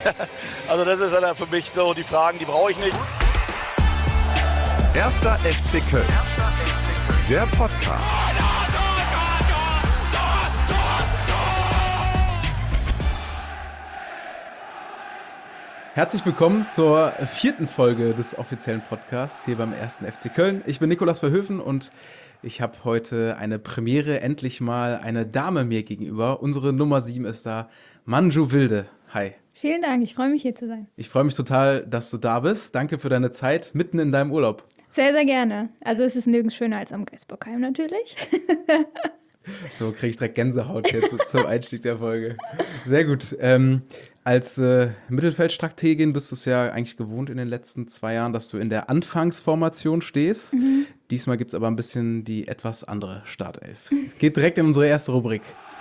Also das ist dann für mich so die Fragen, die brauche ich nicht. Erster FC Köln. Der Podcast. Herzlich willkommen zur 4. Folge des offiziellen Podcasts hier beim 1. FC Köln. Ich bin Nikolaus Verhöfen und ich habe heute eine Premiere, endlich mal eine Dame mir gegenüber. Unsere Nummer 7 ist da, Manju Wilde. Hi. Vielen Dank, ich freue mich hier zu sein. Ich freue mich total, dass du da bist. Danke für deine Zeit mitten in deinem Urlaub. Sehr, sehr gerne. Also es ist nirgends schöner als am Geisbockheim natürlich. So kriege ich direkt Gänsehaut jetzt zum Einstieg der Folge. Sehr gut. Als Mittelfeldstrategin bist du es ja eigentlich gewohnt in den letzten 2 Jahren, dass du in der Anfangsformation stehst. Diesmal gibt es aber ein bisschen die etwas andere Startelf. Es geht direkt in unsere erste Rubrik.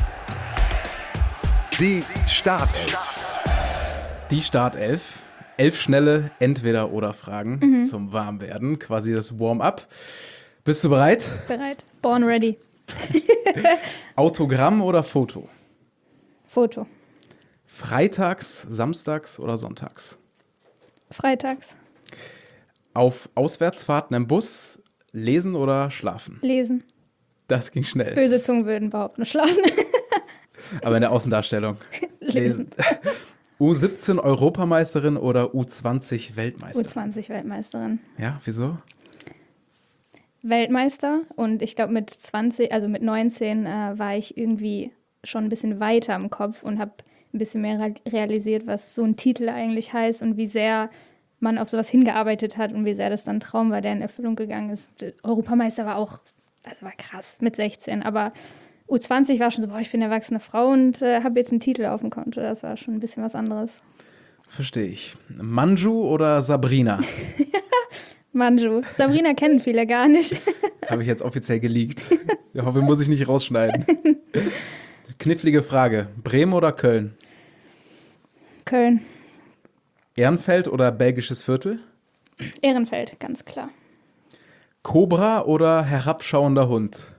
Die Startelf. Die Startelf. 11 schnelle Entweder-oder-Fragen zum Warmwerden. Quasi das Warm-up. Bist du bereit? Bereit? Born ready. Autogramm oder Foto? Foto. Freitags, samstags oder sonntags? Freitags. Auf Auswärtsfahrten im Bus lesen oder schlafen? Lesen. Das ging schnell. Böse Zungen würden behaupten, schlafen. Aber in der Außendarstellung. Lesen. U17 Europameisterin oder U20 Weltmeisterin? U20 Weltmeisterin. Ja, wieso? Weltmeister und ich glaube mit 19 war ich irgendwie schon ein bisschen weiter im Kopf und habe ein bisschen mehr realisiert, was so ein Titel eigentlich heißt und wie sehr man auf sowas hingearbeitet hat und wie sehr das dann ein Traum war, der in Erfüllung gegangen ist. Der Europameister war auch, war krass mit 16, aber U20 war schon so, ich bin eine erwachsene Frau und habe jetzt einen Titel auf dem Konto. Das war schon ein bisschen was anderes. Verstehe ich. Manju oder Sabrina? Manju. Sabrina kennen viele gar nicht. Habe ich jetzt offiziell geleakt. Ich hoffe, muss ich nicht rausschneiden. Knifflige Frage. Bremen oder Köln? Köln. Ehrenfeld oder belgisches Viertel? Ehrenfeld, ganz klar. Cobra oder herabschauender Hund?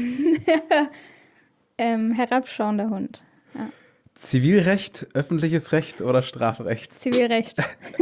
Herabschauender Hund. Ja. Zivilrecht, öffentliches Recht oder Strafrecht? Zivilrecht.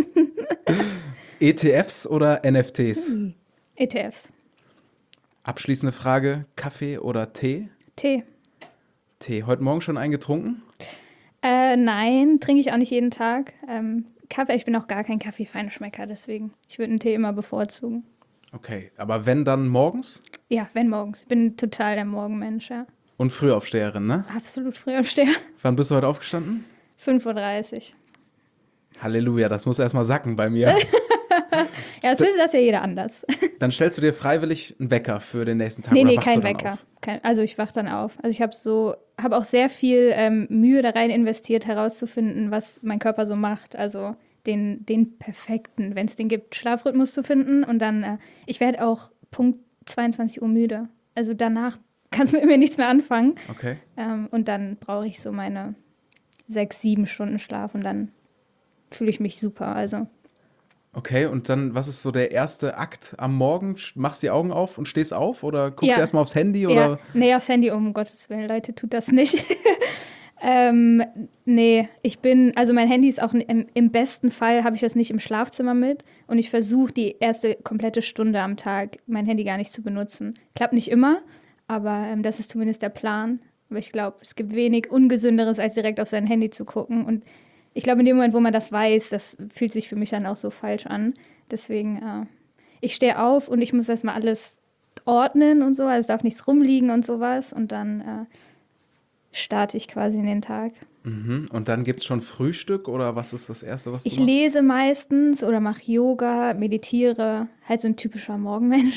ETFs oder NFTs? ETFs. Abschließende Frage, Kaffee oder Tee? Tee. Tee. Heute Morgen schon einen getrunken? Nein, trinke ich auch nicht jeden Tag. Kaffee, ich bin auch gar kein Kaffee-Feinschmecker, deswegen. Ich würde einen Tee immer bevorzugen. Okay, aber wenn dann morgens? Ja, wenn morgens. Ich bin total der Morgenmensch, ja. Und Frühaufsteherin, ne? Absolut Frühaufsteher. Wann bist du heute aufgestanden? 5:30 Uhr. Halleluja, das muss erstmal sacken bei mir. Ja, das würde das ja jeder anders. Dann stellst du dir freiwillig einen Wecker für den nächsten Tag Nee, oder wachst kein du dann Wecker. auf? Also ich wach dann auf. Also ich habe auch sehr viel Mühe da rein investiert, herauszufinden, was mein Körper so macht. Also den perfekten, wenn es den gibt, Schlafrhythmus zu finden. Und dann, ich werde auch Punkt 22 Uhr müde. Also danach kannst du mit mir nichts mehr anfangen. Okay. Und dann brauche ich so meine 6-7 Stunden Schlaf und dann fühle ich mich super. Also Okay, und dann, was ist so der erste Akt am Morgen? Machst die Augen auf und stehst auf oder guckst du erstmal aufs Handy? Oder? Ja, nee, aufs Handy, um Gottes Willen, Leute, tut das nicht. Nee, also mein Handy ist auch, im besten Fall habe ich das nicht im Schlafzimmer mit und ich versuche die erste komplette Stunde am Tag mein Handy gar nicht zu benutzen. Klappt nicht immer, aber das ist zumindest der Plan. Aber ich glaube, es gibt wenig Ungesünderes, als direkt auf sein Handy zu gucken und ich glaube, in dem Moment, wo man das weiß, das fühlt sich für mich dann auch so falsch an. Deswegen, ich stehe auf und ich muss erstmal alles ordnen und so. Also es darf nichts rumliegen und sowas. Und dann starte ich quasi in den Tag. Mhm. Und dann gibt es schon Frühstück oder was ist das Erste, was du Ich machst? lese meistens oder mache Yoga, meditiere. Halt so ein typischer Morgenmensch.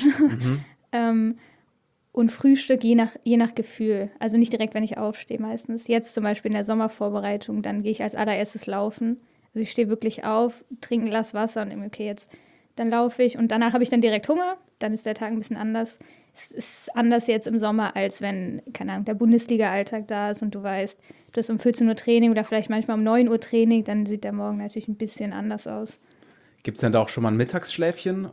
Und Frühstück je nach Gefühl. Also nicht direkt, wenn ich aufstehe meistens. Jetzt zum Beispiel in der Sommervorbereitung, dann gehe ich als allererstes laufen. Also ich stehe wirklich auf, trinke ein Glas Wasser und denke, okay, dann laufe ich. Und danach habe ich dann direkt Hunger. Dann ist der Tag ein bisschen anders. Es ist anders jetzt im Sommer, als wenn, keine Ahnung, der Bundesliga-Alltag da ist und du weißt, du hast um 14 Uhr Training oder vielleicht manchmal um 9 Uhr Training. Dann sieht der Morgen natürlich ein bisschen anders aus. Gibt es denn da auch schon mal ein Mittagsschläfchen?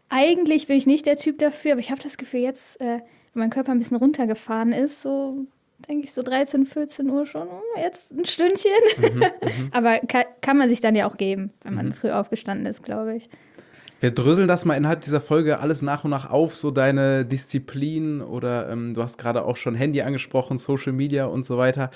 Eigentlich bin ich nicht der Typ dafür, aber ich habe das Gefühl, jetzt, wenn mein Körper ein bisschen runtergefahren ist, so denke ich so 13, 14 Uhr schon, jetzt ein Stündchen. Aber kann man sich dann ja auch geben, wenn man früh aufgestanden ist, glaube ich. Wir dröseln das mal innerhalb dieser Folge alles nach und nach auf, so deine Disziplin oder du hast gerade auch schon Handy angesprochen, Social Media und so weiter.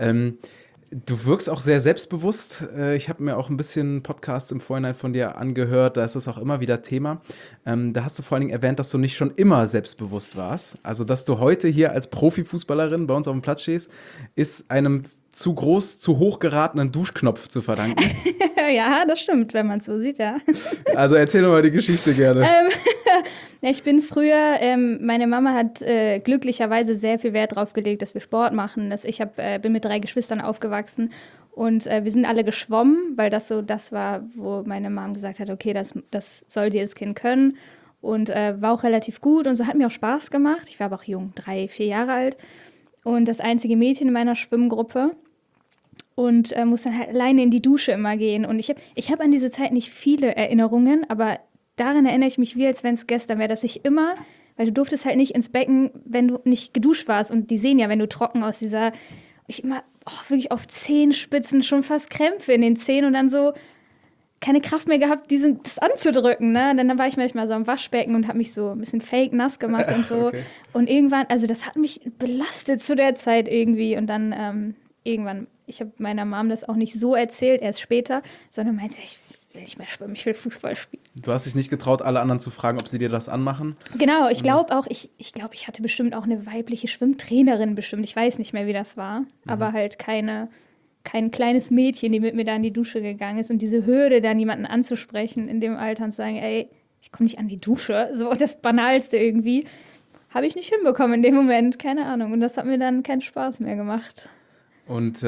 Du wirkst auch sehr selbstbewusst. Ich habe mir auch ein bisschen Podcasts im Vorhinein von dir angehört, da ist das auch immer wieder Thema. Da hast du vor allen Dingen erwähnt, dass du nicht schon immer selbstbewusst warst. Also, dass du heute hier als Profifußballerin bei uns auf dem Platz stehst, ist einem zu groß, zu hoch geratenen Duschknopf zu verdanken. Ja, das stimmt, wenn man es so sieht, ja. Also erzähl doch mal die Geschichte gerne. Ich bin früher, meine Mama hat glücklicherweise sehr viel Wert drauf gelegt, dass wir Sport machen. Bin mit 3 Geschwistern aufgewachsen und wir sind alle geschwommen, weil das so das war, wo meine Mom gesagt hat, okay, das sollte jedes Kind können. Und war auch relativ gut und so hat mir auch Spaß gemacht. Ich war aber auch jung, 3, 4 Jahre alt. Und das einzige Mädchen in meiner Schwimmgruppe. Und muss dann halt alleine in die Dusche immer gehen. Und ich hab an diese Zeit nicht viele Erinnerungen, aber daran erinnere ich mich wie, als wenn es gestern wäre, dass ich immer, weil du durftest halt nicht ins Becken, wenn du nicht geduscht warst. Und die sehen ja, wenn du trocken aus ich immer wirklich auf Zehenspitzen schon fast Krämpfe in den Zehen und dann so keine Kraft mehr gehabt, das anzudrücken. Ne? Dann war ich manchmal so am Waschbecken und habe mich so ein bisschen fake nass gemacht und so. Okay. Und irgendwann, also das hat mich belastet zu der Zeit irgendwie. Und dann irgendwann, ich habe meiner Mom das auch nicht so erzählt, erst später, sondern meinte, ich will nicht mehr schwimmen, ich will Fußball spielen. Du hast dich nicht getraut, alle anderen zu fragen, ob sie dir das anmachen? Genau, ich glaube auch, ich hatte bestimmt auch eine weibliche Schwimmtrainerin bestimmt. Ich weiß nicht mehr, wie das war, aber halt kein kleines Mädchen, die mit mir da in die Dusche gegangen ist. Und diese Hürde, dann jemanden anzusprechen in dem Alter und zu sagen, ey, ich komme nicht an die Dusche, so das Banalste irgendwie, habe ich nicht hinbekommen in dem Moment, keine Ahnung. Und das hat mir dann keinen Spaß mehr gemacht. Und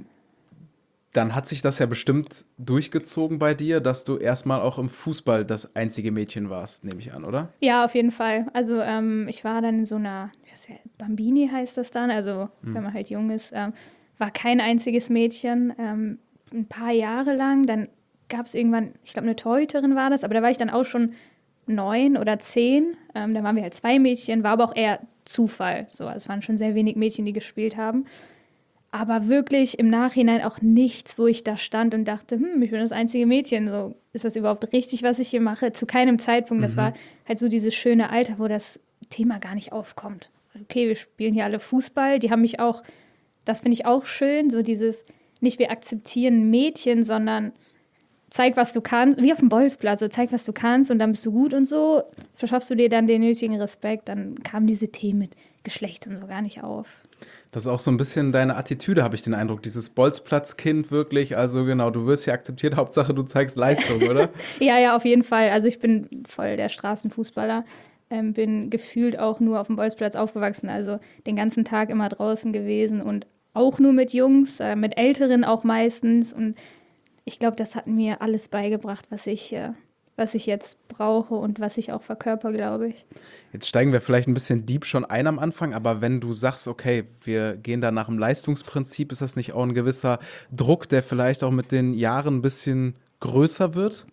dann hat sich das ja bestimmt durchgezogen bei dir, dass du erstmal auch im Fußball das einzige Mädchen warst, nehme ich an, oder? Ja, auf jeden Fall. Also ich war dann in so einer, Bambini heißt das dann, also wenn man halt jung ist, war kein einziges Mädchen, ein paar Jahre lang. Dann gab es irgendwann, ich glaube eine Torhüterin war das, aber da war ich dann auch schon 9 oder 10. Da waren wir halt 2 Mädchen, war aber auch eher Zufall. So, es waren schon sehr wenig Mädchen, die gespielt haben. Aber wirklich im Nachhinein auch nichts, wo ich da stand und dachte, ich bin das einzige Mädchen. So, ist das überhaupt richtig, was ich hier mache? Zu keinem Zeitpunkt. Das war halt so dieses schöne Alter, wo das Thema gar nicht aufkommt. Okay, wir spielen hier alle Fußball. Die haben mich auch, das finde ich auch schön, so dieses, nicht wir akzeptieren Mädchen, sondern zeig, was du kannst, wie auf dem Bolzplatz, so zeig, was du kannst und dann bist du gut und so, verschaffst du dir dann den nötigen Respekt. Dann kamen diese Themen mit Geschlecht und so gar nicht auf. Das ist auch so ein bisschen deine Attitüde, habe ich den Eindruck, dieses Bolzplatzkind wirklich, also genau, du wirst ja akzeptiert, Hauptsache du zeigst Leistung, oder? Ja, auf jeden Fall, also ich bin voll der Straßenfußballer, bin gefühlt auch nur auf dem Bolzplatz aufgewachsen, also den ganzen Tag immer draußen gewesen und auch nur mit Jungs, mit Älteren auch meistens und ich glaube, das hat mir alles beigebracht, was ich jetzt brauche und was ich auch verkörper, glaube ich. Jetzt steigen wir vielleicht ein bisschen deep schon ein am Anfang, aber wenn du sagst, okay, wir gehen da nach dem Leistungsprinzip, ist das nicht auch ein gewisser Druck, der vielleicht auch mit den Jahren ein bisschen größer wird?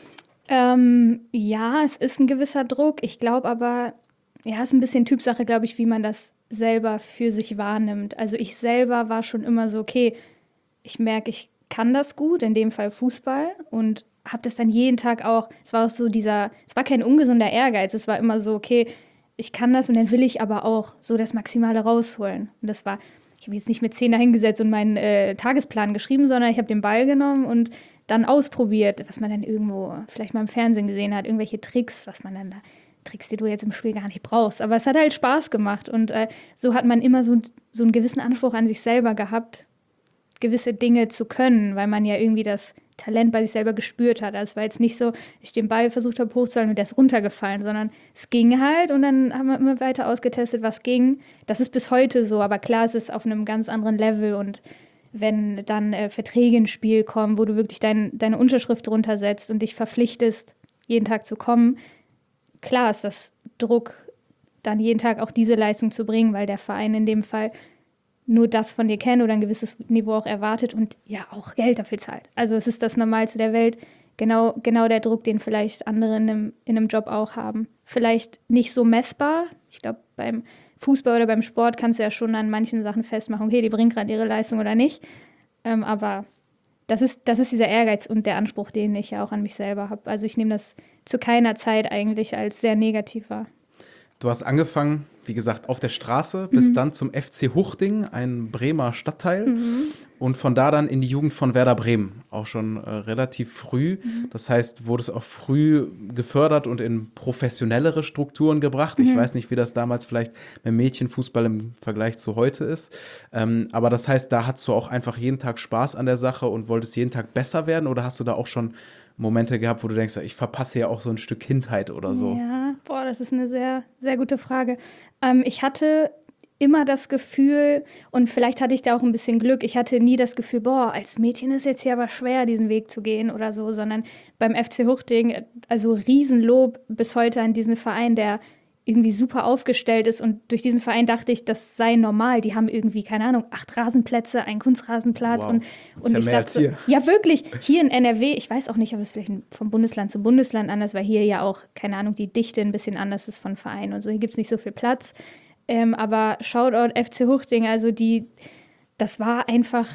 Ja, es ist ein gewisser Druck. Ich glaube aber, ja, es ist ein bisschen Typsache, glaube ich, wie man das selber für sich wahrnimmt. Also ich selber war schon immer so, okay, ich merke, ich kann das gut, in dem Fall Fußball und habe das dann jeden Tag auch, es war auch so es war kein ungesunder Ehrgeiz, es war immer so, okay, ich kann das und dann will ich aber auch so das Maximale rausholen. Und das war, ich habe jetzt nicht mit 10 da hingesetzt und meinen Tagesplan geschrieben, sondern ich habe den Ball genommen und dann ausprobiert, was man dann irgendwo vielleicht mal im Fernsehen gesehen hat, irgendwelche Tricks, Tricks, die du jetzt im Spiel gar nicht brauchst. Aber es hat halt Spaß gemacht und so hat man immer so einen gewissen Anspruch an sich selber gehabt, gewisse Dinge zu können, weil man ja irgendwie das Talent bei sich selber gespürt hat. Also es war jetzt nicht so, ich den Ball versucht habe hochzuhalten und der ist runtergefallen, sondern es ging halt und dann haben wir immer weiter ausgetestet, was ging. Das ist bis heute so, aber klar, es ist auf einem ganz anderen Level und wenn dann Verträge ins Spiel kommen, wo du wirklich deine Unterschrift drunter setzt und dich verpflichtest, jeden Tag zu kommen, klar ist das Druck, dann jeden Tag auch diese Leistung zu bringen, weil der Verein in dem Fall nur das von dir kennt oder ein gewisses Niveau auch erwartet und ja auch Geld dafür zahlt. Also es ist das Normalste der Welt, genau der Druck, den vielleicht andere in einem Job auch haben. Vielleicht nicht so messbar. Ich glaube, beim Fußball oder beim Sport kannst du ja schon an manchen Sachen festmachen, okay, die bringen gerade ihre Leistung oder nicht. Aber das ist dieser Ehrgeiz und der Anspruch, den ich ja auch an mich selber habe. Also ich nehme das zu keiner Zeit eigentlich als sehr negativ wahr. Du hast angefangen, wie gesagt, auf der Straße, bis dann zum FC Huchting, ein Bremer Stadtteil. Und von da dann in die Jugend von Werder Bremen, auch schon relativ früh. Das heißt, wurdest auch früh gefördert und in professionellere Strukturen gebracht. Ich weiß nicht, wie das damals vielleicht beim Mädchenfußball im Vergleich zu heute ist. Aber das heißt, da hattest du auch einfach jeden Tag Spaß an der Sache und wolltest jeden Tag besser werden? Oder hast du da auch schon Momente gehabt, wo du denkst, ich verpasse ja auch so ein Stück Kindheit oder so? Ja, das ist eine sehr, sehr gute Frage. Ich hatte immer das Gefühl, und vielleicht hatte ich da auch ein bisschen Glück, ich hatte nie das Gefühl, als Mädchen ist jetzt hier aber schwer, diesen Weg zu gehen oder so, sondern beim FC Huchting, also Riesenlob bis heute an diesen Verein, der irgendwie super aufgestellt ist, und durch diesen Verein dachte ich, das sei normal. Die haben irgendwie, keine Ahnung, 8 Rasenplätze, einen Kunstrasenplatz. Wow. Und Das ist ja ich mehr als sagte, hier. ja wirklich, hier in NRW, ich weiß auch nicht, ob es vielleicht vom Bundesland zu Bundesland anders, weil hier ja auch, keine Ahnung, die Dichte ein bisschen anders ist von Vereinen und so. Hier gibt es nicht so viel Platz. Aber Shoutout FC Huchting, also das war einfach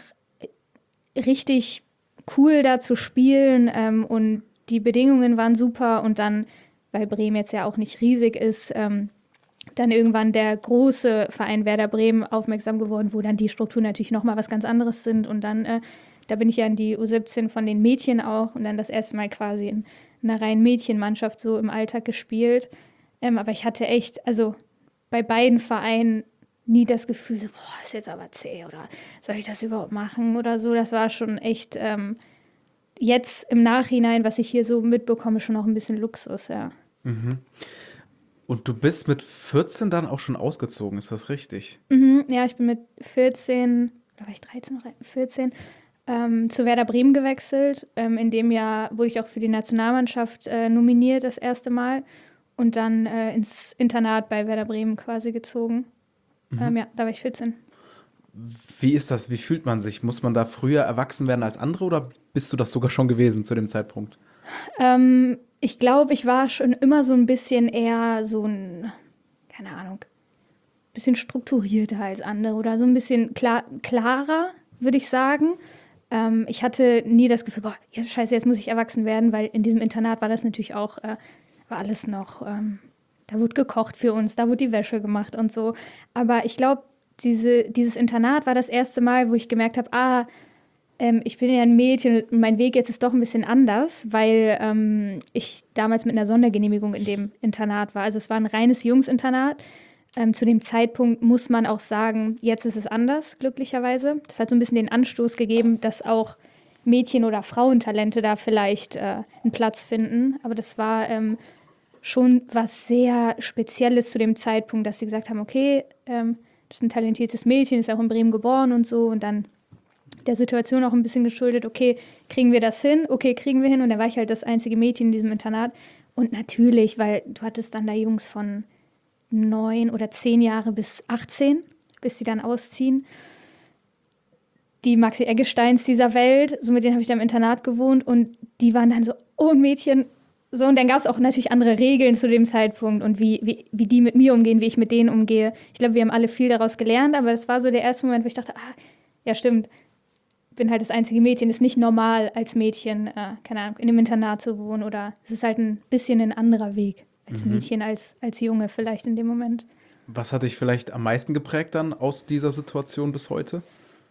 richtig cool, da zu spielen, und die Bedingungen waren super, und dann, weil Bremen jetzt ja auch nicht riesig ist, dann irgendwann der große Verein Werder Bremen aufmerksam geworden, wo dann die Strukturen natürlich nochmal was ganz anderes sind, und dann, da bin ich ja in die U17 von den Mädchen auch, und dann das erste Mal quasi in einer reinen Mädchenmannschaft so im Alltag gespielt, aber ich hatte echt, also bei beiden Vereinen nie das Gefühl, so, ist jetzt aber zäh, oder soll ich das überhaupt machen oder so. Das war schon echt, jetzt im Nachhinein, was ich hier so mitbekomme, schon auch ein bisschen Luxus, ja. Und du bist mit 14 dann auch schon ausgezogen, ist das richtig? Ja, ich bin mit 14, oder war ich 13 oder 14, zu Werder Bremen gewechselt. In dem Jahr wurde ich auch für die Nationalmannschaft nominiert, das erste Mal. Und dann ins Internat bei Werder Bremen quasi gezogen. Ja, da war ich 14. Wie ist das? Wie fühlt man sich? Muss man da früher erwachsen werden als andere oder bist du das sogar schon gewesen zu dem Zeitpunkt? Ich glaube, ich war schon immer so ein bisschen eher so ein, keine Ahnung, bisschen strukturierter als andere oder so ein bisschen klarer, würde ich sagen. Ich hatte nie das Gefühl, ja, scheiße, jetzt muss ich erwachsen werden, weil in diesem Internat war das natürlich auch, war alles noch, da wurde gekocht für uns, da wurde die Wäsche gemacht und so. Aber ich glaube, dieses Internat war das erste Mal, wo ich gemerkt habe, ich bin ja ein Mädchen und mein Weg jetzt ist doch ein bisschen anders, weil ich damals mit einer Sondergenehmigung in dem Internat war. Also es war ein reines Jungsinternat. Zu dem Zeitpunkt muss man auch sagen, jetzt ist es anders, glücklicherweise. Das hat so ein bisschen den Anstoß gegeben, dass auch Mädchen- oder Frauentalente da vielleicht einen Platz finden. Aber das war schon was sehr Spezielles zu dem Zeitpunkt, dass sie gesagt haben, okay, das ist ein talentiertes Mädchen, ist auch in Bremen geboren und so. Und dann der Situation auch ein bisschen geschuldet, okay, kriegen wir das hin? Okay, kriegen wir hin. Und dann war ich halt das einzige Mädchen in diesem Internat. Und natürlich, weil du hattest dann da Jungs von 9 oder 10 Jahre bis 18, bis sie dann ausziehen. Die Maxi Eggesteins dieser Welt, so mit denen habe ich dann im Internat gewohnt. Und die waren dann so, oh, ein Mädchen. So, und dann gab es auch natürlich andere Regeln zu dem Zeitpunkt und wie die mit mir umgehen, wie ich mit denen umgehe. Ich glaube, wir haben alle viel daraus gelernt, aber das war so der erste Moment, wo ich dachte, ja stimmt, bin halt das einzige Mädchen, ist nicht normal als Mädchen, keine Ahnung, in einem Internat zu wohnen, oder es ist halt ein bisschen ein anderer Weg als Mädchen, als Junge vielleicht in dem Moment. Was hat dich vielleicht am meisten geprägt dann aus dieser Situation bis heute?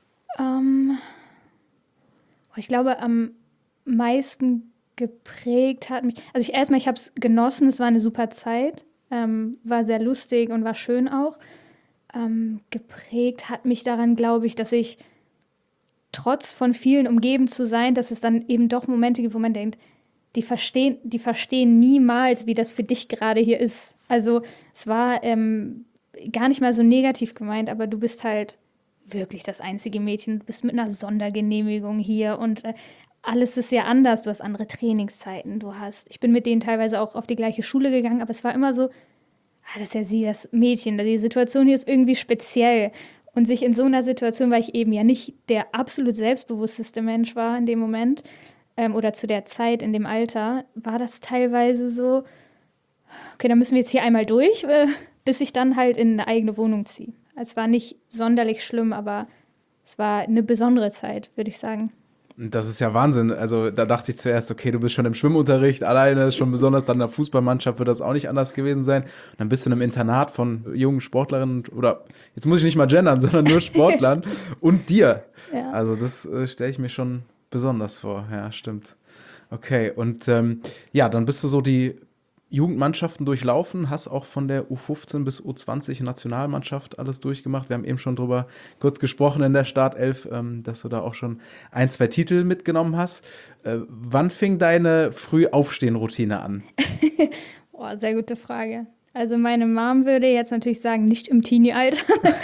Ich glaube, am meisten geprägt hat mich, also ich habe es genossen, es war eine super Zeit, war sehr lustig und war schön auch. Geprägt hat mich daran, glaube ich, dass ich trotz von vielen umgeben zu sein, dass es dann eben doch Momente gibt, wo man denkt, die verstehen niemals, wie das für dich gerade hier ist. Also es war gar nicht mal so negativ gemeint, aber du bist halt wirklich das einzige Mädchen, du bist mit einer Sondergenehmigung hier und alles ist ja anders, du hast andere Trainingszeiten, ich bin mit denen teilweise auch auf die gleiche Schule gegangen, aber es war immer so, das ist ja sie, das Mädchen, die Situation hier ist irgendwie speziell. Und sich in so einer Situation, weil ich eben ja nicht der absolut selbstbewussteste Mensch war in dem Moment oder zu der Zeit in dem Alter, war das teilweise so, okay, dann müssen wir jetzt hier einmal durch, bis ich dann halt in eine eigene Wohnung ziehe. Es war nicht sonderlich schlimm, aber es war eine besondere Zeit, würde ich sagen. Das ist ja Wahnsinn. Also da dachte ich zuerst, okay, du bist schon im Schwimmunterricht alleine, ist schon besonders, dann in der Fußballmannschaft wird das auch nicht anders gewesen sein. Und dann bist du in einem Internat von jungen Sportlerinnen oder, jetzt muss ich nicht mal gendern, sondern nur Sportlern und dir. Ja. Also das stelle ich mir schon besonders vor. Ja, stimmt. Okay, und ja, dann bist du so die Jugendmannschaften durchlaufen, hast auch von der U15 bis U20 Nationalmannschaft alles durchgemacht. Wir haben eben schon drüber kurz gesprochen in der Startelf, dass du da auch schon 1, 2 Titel mitgenommen hast. Wann fing deine Frühaufstehen-Routine an? Boah, sehr gute Frage. Also meine Mom würde jetzt natürlich sagen, nicht im Teenie-Alter.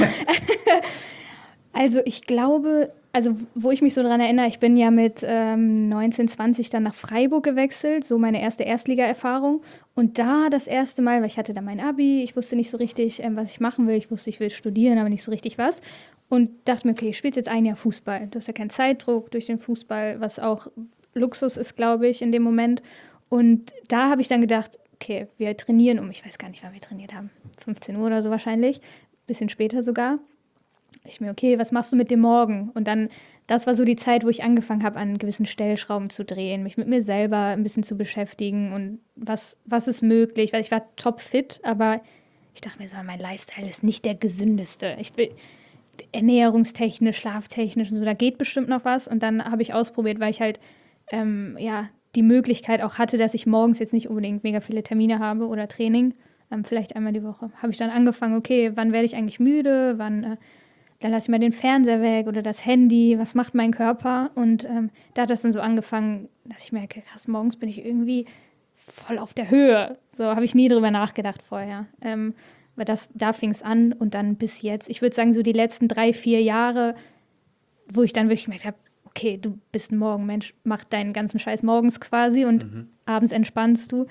Also ich glaube, also wo ich mich so dran erinnere, ich bin ja mit 19, 20 dann nach Freiburg gewechselt, so meine erste Erstliga-Erfahrung. Und da das erste Mal, weil ich hatte da mein Abi, ich wusste nicht so richtig, was ich machen will. Ich wusste, ich will studieren, aber nicht so richtig was. Und dachte mir, okay, ich spiele jetzt ein Jahr Fußball. Du hast ja keinen Zeitdruck durch den Fußball, was auch Luxus ist, glaube ich, in dem Moment. Und da habe ich dann gedacht, okay, wir trainieren ich weiß gar nicht, wann wir trainiert haben, 15 Uhr oder so wahrscheinlich, bisschen später sogar. Ich mir, okay, was machst du mit dem Morgen? Und dann, das war so die Zeit, wo ich angefangen habe, an gewissen Stellschrauben zu drehen, mich mit mir selber ein bisschen zu beschäftigen und was ist möglich, weil ich war topfit, aber ich dachte mir so, mein Lifestyle ist nicht der gesündeste. Ich will ernährungstechnisch, schlaftechnisch und so, da geht bestimmt noch was. Und dann habe ich ausprobiert, weil ich halt, die Möglichkeit auch hatte, dass ich morgens jetzt nicht unbedingt mega viele Termine habe oder Training, vielleicht einmal die Woche. Habe ich dann angefangen, okay, wann werde ich eigentlich müde, dann lasse ich mal den Fernseher weg oder das Handy, was macht mein Körper? Und da hat das dann so angefangen, dass ich merke, krass, morgens bin ich irgendwie voll auf der Höhe. So habe ich nie drüber nachgedacht vorher. Weil da fing es an und dann bis jetzt. Ich würde sagen, so die letzten 3, 4 Jahre, wo ich dann wirklich gemerkt habe, okay, du bist ein Morgenmensch, mach deinen ganzen Scheiß morgens quasi und abends entspannst du.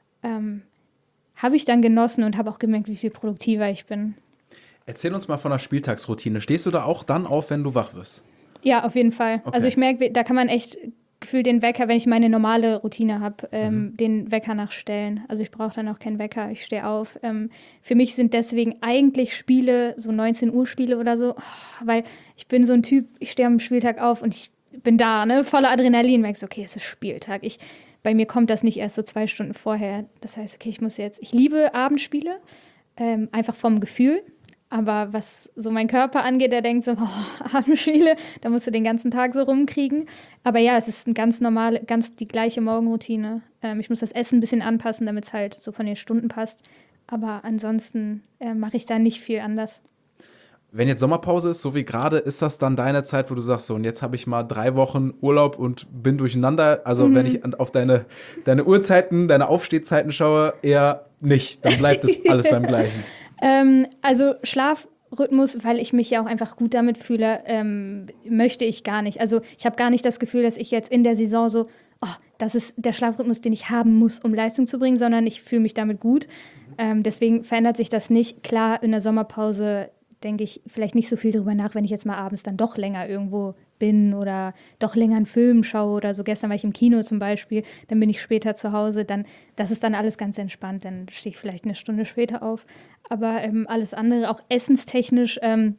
Habe ich dann genossen und habe auch gemerkt, wie viel produktiver ich bin. Erzähl uns mal von der Spieltagsroutine. Stehst du da auch dann auf, wenn du wach wirst? Ja, auf jeden Fall. Okay. Also ich merke, da kann man echt gefühlt den Wecker, wenn ich meine normale Routine habe, den Wecker nachstellen. Also ich brauche dann auch keinen Wecker, ich stehe auf. Für mich sind deswegen eigentlich Spiele, so 19 Uhr Spiele oder so, weil ich bin so ein Typ, ich stehe am Spieltag auf und ich bin da, ne, voller Adrenalin, merkst, okay, es ist Spieltag. Bei mir kommt das nicht erst so 2 Stunden vorher. Das heißt, okay, ich liebe Abendspiele, einfach vom Gefühl. Aber was so mein Körper angeht, der denkt so, Abendspiele, da musst du den ganzen Tag so rumkriegen. Aber ja, es ist ganz die gleiche Morgenroutine. Ich muss das Essen ein bisschen anpassen, damit es halt so von den Stunden passt. Aber ansonsten mache ich da nicht viel anders. Wenn jetzt Sommerpause ist, so wie gerade, ist das dann deine Zeit, wo du sagst, so, und jetzt habe ich mal 3 Wochen Urlaub und bin durcheinander? Also wenn ich auf deine Uhrzeiten, deine Aufstehzeiten schaue, eher nicht. Dann bleibt das alles beim Gleichen. Also Schlafrhythmus, weil ich mich ja auch einfach gut damit fühle, möchte ich gar nicht. Also ich habe gar nicht das Gefühl, dass ich jetzt in der Saison so, das ist der Schlafrhythmus, den ich haben muss, um Leistung zu bringen, sondern ich fühle mich damit gut. Deswegen verändert sich das nicht. Klar, in der Sommerpause denke ich vielleicht nicht so viel drüber nach, wenn ich jetzt mal abends dann doch länger irgendwo bin oder doch länger einen Film schaue oder so. Gestern war ich im Kino zum Beispiel, dann bin ich später zu Hause. Das ist dann alles ganz entspannt, dann stehe ich vielleicht 1 Stunde später auf. Aber alles andere, auch essenstechnisch,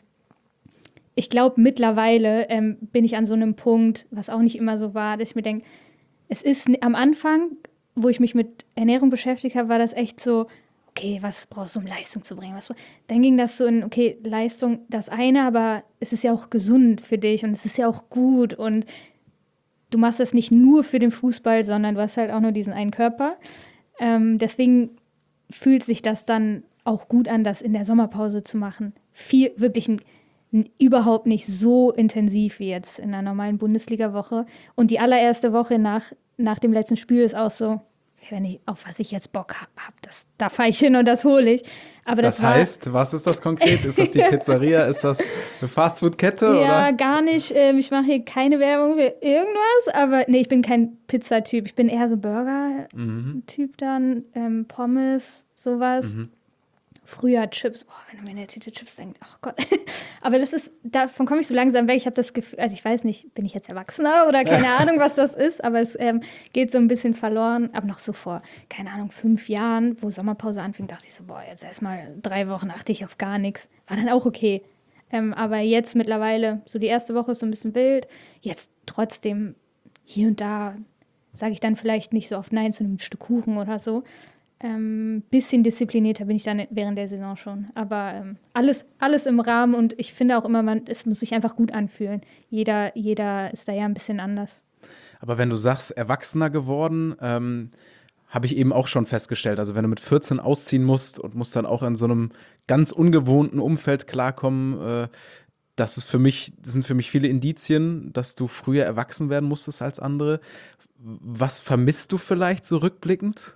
ich glaube mittlerweile bin ich an so einem Punkt, was auch nicht immer so war, dass ich mir denke, es ist am Anfang, wo ich mich mit Ernährung beschäftigt habe, war das echt so, okay, was brauchst du, um Leistung zu bringen? Dann ging das so in, okay, Leistung, das eine, aber es ist ja auch gesund für dich und es ist ja auch gut und du machst das nicht nur für den Fußball, sondern du hast halt auch nur diesen einen Körper. Deswegen fühlt sich das dann auch gut an, das in der Sommerpause zu machen. Wirklich überhaupt nicht so intensiv wie jetzt in einer normalen Bundesliga-Woche. Und die allererste Woche nach dem letzten Spiel ist auch so, auf was ich jetzt Bock habe, da fahre ich hin und das hole ich. Aber das heißt, was ist das konkret? Ist das die Pizzeria? Ist das eine Fastfood-Kette? Ja, oder? Gar nicht. Ich mache hier keine Werbung für irgendwas, aber nee, ich bin kein Pizzatyp. Ich bin eher so Burger-Typ dann, Pommes, sowas. früher Chips. Boah, wenn du mir eine Tüte Chips denkst, ach Gott. Aber davon komme ich so langsam weg. Ich habe das Gefühl, also ich weiß nicht, bin ich jetzt Erwachsener oder keine Ahnung, was das ist, aber es geht so ein bisschen verloren. Aber noch so vor, keine Ahnung, 5 Jahren, wo Sommerpause anfing, dachte ich so, boah, jetzt erstmal 3 Wochen achte ich auf gar nichts. War dann auch okay. Aber jetzt mittlerweile, so die erste Woche ist so ein bisschen wild. Jetzt trotzdem hier und da sage ich dann vielleicht nicht so oft Nein zu einem Stück Kuchen oder so. Bisschen disziplinierter bin ich dann während der Saison schon. Aber alles im Rahmen und ich finde auch immer, es muss sich einfach gut anfühlen. Jeder ist da ja ein bisschen anders. Aber wenn du sagst, erwachsener geworden, habe ich eben auch schon festgestellt. Also wenn du mit 14 ausziehen musst und musst dann auch in so einem ganz ungewohnten Umfeld klarkommen, das sind für mich viele Indizien, dass du früher erwachsen werden musstest als andere. Was vermisst du vielleicht so rückblickend?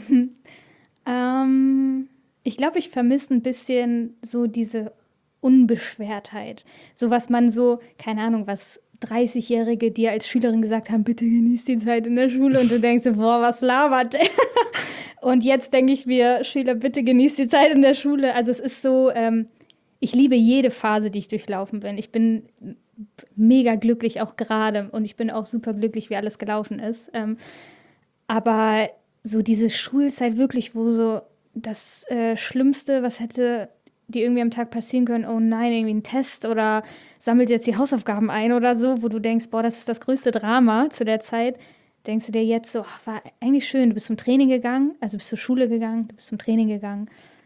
Ich glaube, ich vermisse ein bisschen so diese Unbeschwertheit. So was man so, keine Ahnung, was 30-Jährige dir als Schülerin gesagt haben, bitte genieß die Zeit in der Schule. Und du denkst so, boah, was labert der? Und jetzt denke ich mir, Schüler, bitte genieß die Zeit in der Schule. Also es ist so, ich liebe jede Phase, die ich durchlaufen bin. Ich bin mega glücklich auch gerade und ich bin auch super glücklich, wie alles gelaufen ist. Aber so diese Schulzeit wirklich, wo so das Schlimmste, was hätte dir irgendwie am Tag passieren können, oh nein, irgendwie ein Test oder sammelt jetzt die Hausaufgaben ein oder so, wo du denkst, boah, das ist das größte Drama zu der Zeit, denkst du dir jetzt so, ach, war eigentlich schön, du bist zum Training gegangen, also bist zur Schule gegangen, du bist zum Training gegangen,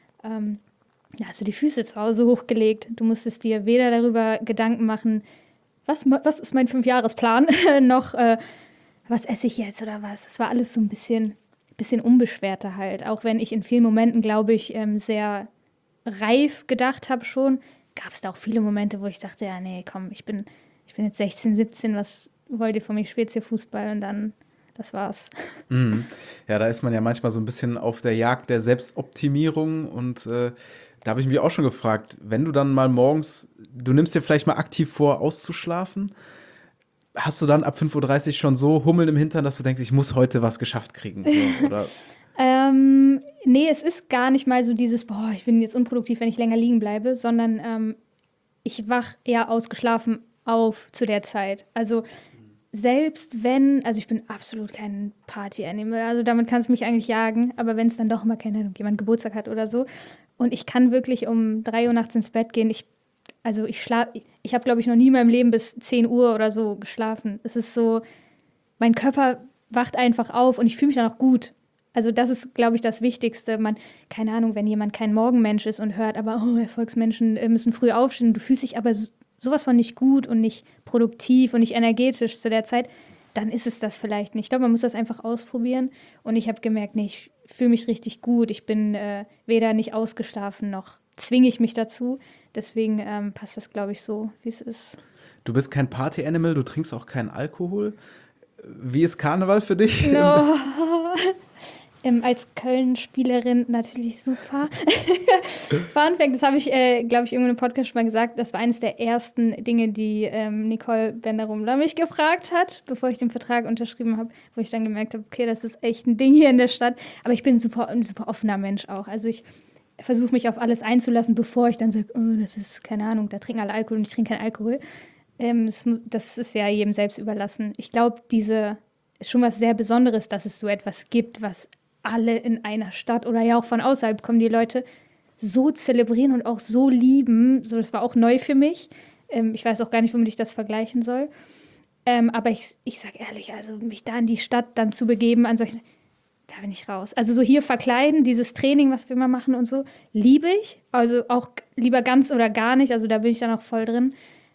da hast du die Füße zu Hause hochgelegt, du musstest dir weder darüber Gedanken machen, was ist mein 5-Jahresplan, noch was esse ich jetzt oder was, das war alles so ein bisschen unbeschwerter halt, auch wenn ich in vielen Momenten, glaube ich, sehr reif gedacht habe schon, gab es da auch viele Momente, wo ich dachte, ja, nee, komm, ich bin jetzt 16, 17, was wollt ihr von mir, ich spiele jetzt hier Fußball und dann, das war's. Mhm. Ja, da ist man ja manchmal so ein bisschen auf der Jagd der Selbstoptimierung und da habe ich mich auch schon gefragt, wenn du dann mal morgens, du nimmst dir vielleicht mal aktiv vor, auszuschlafen, hast du dann ab 5:30 Uhr schon so Hummeln im Hintern, dass du denkst, ich muss heute was geschafft kriegen? So, oder? Nee, es ist gar nicht mal so dieses, boah, ich bin jetzt unproduktiv, wenn ich länger liegen bleibe, sondern ich wach eher ausgeschlafen auf zu der Zeit. Also selbst wenn, also ich bin absolut kein Party-Animal, also damit kannst du mich eigentlich jagen, aber wenn es dann doch mal, keine Ahnung, jemand Geburtstag hat oder so und ich kann wirklich um 3 Uhr nachts ins Bett gehen, ich habe, glaube ich, noch nie in meinem Leben bis 10 Uhr oder so geschlafen. Es ist so, mein Körper wacht einfach auf und ich fühle mich dann auch gut. Also das ist, glaube ich, das Wichtigste. Keine Ahnung, wenn jemand kein Morgenmensch ist und hört, aber Erfolgsmenschen müssen früh aufstehen, du fühlst dich aber sowas von nicht gut und nicht produktiv und nicht energetisch zu der Zeit, dann ist es das vielleicht nicht. Ich glaube, man muss das einfach ausprobieren und ich habe gemerkt, nee, ich fühle mich richtig gut. Ich bin weder nicht ausgeschlafen, noch zwinge ich mich dazu. Deswegen passt das, glaube ich, so, wie es ist. Du bist kein Party-Animal, du trinkst auch keinen Alkohol. Wie ist Karneval für dich? No. Als Köln-Spielerin natürlich super. Fun Fact, das habe ich, glaube ich, irgendwo in einem Podcast schon mal gesagt, das war eines der ersten Dinge, die Nicole Benderum-La mich gefragt hat, bevor ich den Vertrag unterschrieben habe, wo ich dann gemerkt habe, okay, das ist echt ein Ding hier in der Stadt. Aber ich bin ein super offener Mensch auch. Also ich versuche mich auf alles einzulassen, bevor ich dann sage, oh, das ist, keine Ahnung, da trinken alle Alkohol und ich trinke keinen Alkohol. Das ist ja jedem selbst überlassen. Ich glaube, ist schon was sehr Besonderes, dass es so etwas gibt, was alle in einer Stadt oder ja auch von außerhalb kommen die Leute so zelebrieren und auch so lieben. So, das war auch neu für mich. Ich weiß auch gar nicht, womit ich das vergleichen soll. Aber ich sage ehrlich, also mich da in die Stadt dann zu begeben, an solchen, da bin ich raus. Also so hier verkleiden, dieses Training, was wir mal machen und so, liebe ich. Also auch lieber ganz oder gar nicht. Also da bin ich dann auch voll drin.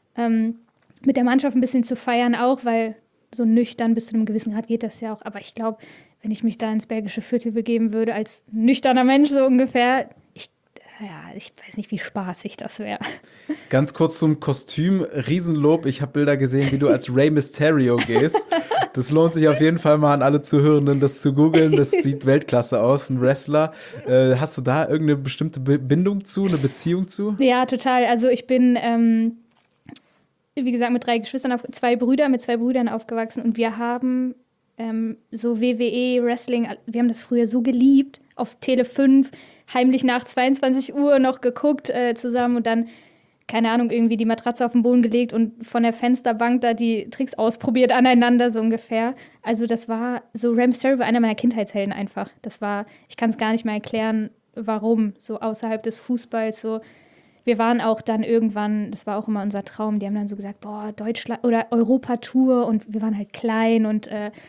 Mit der Mannschaft ein bisschen zu feiern auch, weil so nüchtern bis zu einem gewissen Grad geht das ja auch. Aber ich glaube, wenn ich mich da ins Bergische Viertel begeben würde, als nüchterner Mensch so ungefähr, ich weiß nicht, wie spaßig das wäre. Ganz kurz zum Kostüm, Riesenlob. Ich habe Bilder gesehen, wie du als Rey Mysterio gehst. Das lohnt sich auf jeden Fall mal an alle Zuhörenden, das zu googeln. Das sieht Weltklasse aus, ein Wrestler. Hast du da irgendeine bestimmte Bindung zu, eine Beziehung zu? Ja, total. Also ich bin, wie gesagt, mit 3 Geschwistern, mit 2 Brüdern aufgewachsen und wir haben so WWE, Wrestling, wir haben das früher so geliebt, auf Tele 5, heimlich nach 22 Uhr noch geguckt zusammen und dann, keine Ahnung, irgendwie die Matratze auf den Boden gelegt und von der Fensterbank da die Tricks ausprobiert aneinander, so ungefähr. Also das war so, Rey Mysterio war einer meiner Kindheitshelden einfach. Das war, ich kann es gar nicht mehr erklären, warum, so außerhalb des Fußballs, so. Wir waren auch dann irgendwann, das war auch immer unser Traum, die haben dann so gesagt, boah, Deutschland oder Europatour und wir waren halt klein und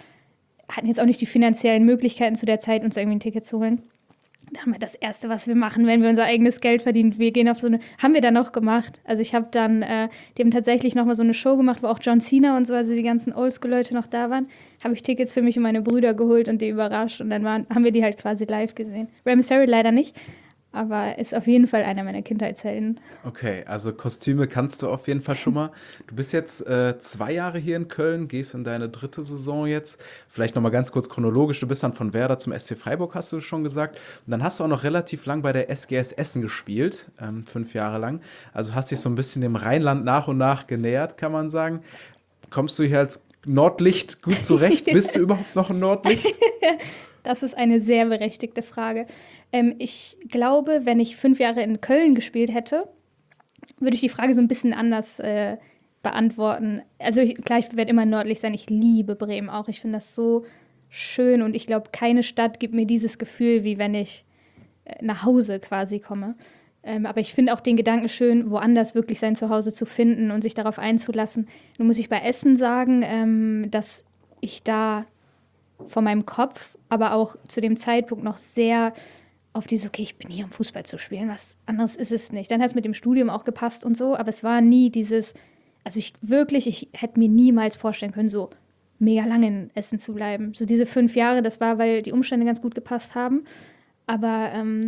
hatten jetzt auch nicht die finanziellen Möglichkeiten zu der Zeit, uns irgendwie ein Ticket zu holen. Da haben wir das Erste, was wir machen, wenn wir unser eigenes Geld verdienen. Wir gehen auf so eine, haben wir dann noch gemacht. Also ich habe dann, die haben tatsächlich noch mal so eine Show gemacht, wo auch John Cena und so, also die ganzen Oldschool-Leute noch da waren. Habe ich Tickets für mich und meine Brüder geholt und die überrascht und dann haben wir die halt quasi live gesehen. Rey Mysterio leider nicht, aber ist auf jeden Fall einer meiner Kindheitshelden. Okay, also Kostüme kannst du auf jeden Fall schon mal. Du bist jetzt 2 Jahre hier in Köln, gehst in deine 3. Saison jetzt. Vielleicht noch mal ganz kurz chronologisch. Du bist dann von Werder zum SC Freiburg, hast du schon gesagt. Und dann hast du auch noch relativ lang bei der SGS Essen gespielt, 5 Jahre lang. Also hast dich so ein bisschen dem Rheinland nach und nach genähert, kann man sagen. Kommst du hier als Nordlicht gut zurecht? Bist du überhaupt noch ein Nordlicht? Das ist eine sehr berechtigte Frage. Ich glaube, wenn ich 5 Jahre in Köln gespielt hätte, würde ich die Frage so ein bisschen anders beantworten. Also klar, ich werde immer nördlich sein. Ich liebe Bremen auch. Ich finde das so schön und ich glaube, keine Stadt gibt mir dieses Gefühl, wie wenn ich nach Hause quasi komme. Aber ich finde auch den Gedanken schön, woanders wirklich sein Zuhause zu finden und sich darauf einzulassen. Nun muss ich bei Essen sagen, dass ich da von meinem Kopf, aber auch zu dem Zeitpunkt noch sehr auf dieses, okay, ich bin hier, um Fußball zu spielen, was anderes ist es nicht. Dann hat es mit dem Studium auch gepasst und so, aber es war nie dieses, also ich hätte mir niemals vorstellen können, so mega lange in Essen zu bleiben. So diese 5 Jahre, das war, weil die Umstände ganz gut gepasst haben. Aber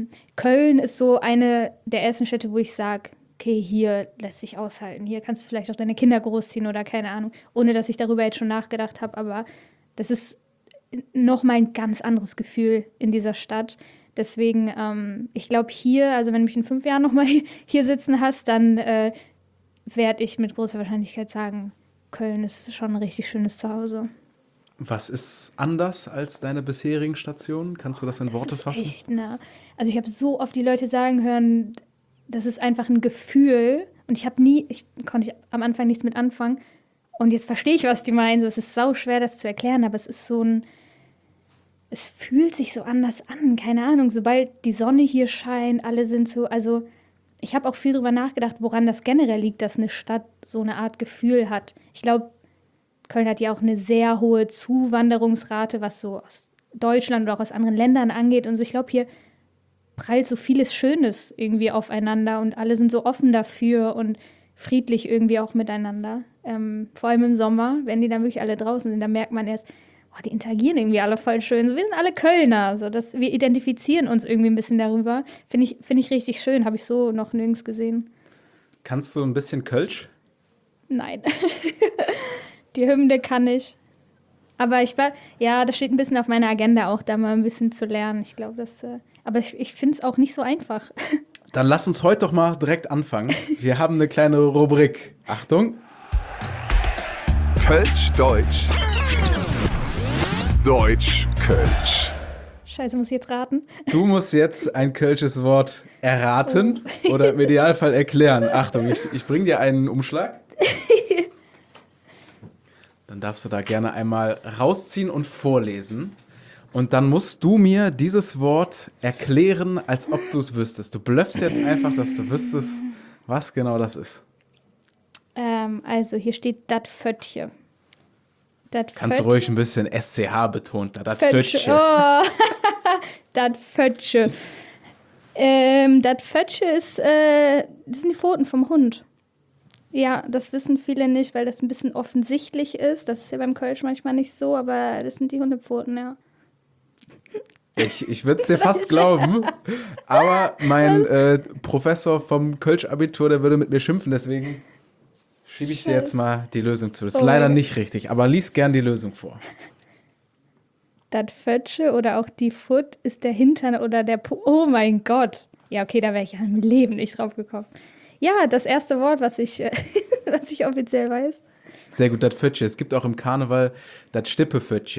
Köln ist so eine der ersten Städte, wo ich sage, okay, hier lässt sich aushalten, hier kannst du vielleicht auch deine Kinder großziehen oder keine Ahnung, ohne dass ich darüber jetzt schon nachgedacht habe, aber das ist nochmal ein ganz anderes Gefühl in dieser Stadt. Deswegen, ich glaube hier, also wenn du mich in 5 Jahren nochmal hier sitzen hast, dann werde ich mit großer Wahrscheinlichkeit sagen, Köln ist schon ein richtig schönes Zuhause. Was ist anders als deine bisherigen Stationen? Kannst du das in Worte fassen? Echt, ne? Also ich habe so oft die Leute sagen hören, das ist einfach ein Gefühl und ich konnte am Anfang nichts mit anfangen und jetzt verstehe ich, was die meinen. So, es ist sau schwer, das zu erklären, aber es ist so es fühlt sich so anders an, keine Ahnung, sobald die Sonne hier scheint, alle sind so, also ich habe auch viel drüber nachgedacht, woran das generell liegt, dass eine Stadt so eine Art Gefühl hat. Ich glaube, Köln hat ja auch eine sehr hohe Zuwanderungsrate, was so aus Deutschland oder auch aus anderen Ländern angeht und so. Ich glaube, hier prallt so vieles Schönes irgendwie aufeinander und alle sind so offen dafür und friedlich irgendwie auch miteinander. Vor allem im Sommer, wenn die dann wirklich alle draußen sind, dann merkt man erst, oh, die interagieren irgendwie alle voll schön. So, wir sind alle Kölner, so, wir identifizieren uns irgendwie ein bisschen darüber. Finde ich richtig schön, habe ich so noch nirgends gesehen. Kannst du ein bisschen Kölsch? Nein. Die Hymne kann ich. Aber das steht ein bisschen auf meiner Agenda auch, da mal ein bisschen zu lernen. Ich glaube, aber ich finde es auch nicht so einfach. Dann lass uns heute doch mal direkt anfangen. Wir haben eine kleine Rubrik. Achtung. Kölsch, Deutsch. Deutsch, Kölsch. Scheiße, muss ich jetzt raten? Du musst jetzt ein kölsches Wort erraten oder im Idealfall erklären. Achtung, ich bringe dir einen Umschlag. Dann darfst du da gerne einmal rausziehen und vorlesen. Und dann musst du mir dieses Wort erklären, als ob du es wüsstest. Du bluffst jetzt einfach, dass du wüsstest, was genau das ist. Also hier steht dat Fötche. Kannst du ruhig ein bisschen SCH betont, dat Fötche. Oh. Dat Fötche. Dat Fötche das sind die Pfoten vom Hund. Ja, das wissen viele nicht, weil das ein bisschen offensichtlich ist. Das ist ja beim Kölsch manchmal nicht so, aber das sind die Hundepfoten, ja. Ich würde es dir fast glauben, aber mein Professor vom Kölsch-Abitur, der würde mit mir schimpfen, deswegen schiebe ich dir jetzt mal die Lösung zu. Das ist leider nicht richtig, aber lies gern die Lösung vor. Dat Fötche oder auch die Foot ist der Hintern oder der Oh mein Gott. Ja, okay, da wäre ich ja im Leben nicht drauf gekommen. Ja, das erste Wort, was ich offiziell weiß. Sehr gut, dat Fötche. Es gibt auch im Karneval dat Stippefötche.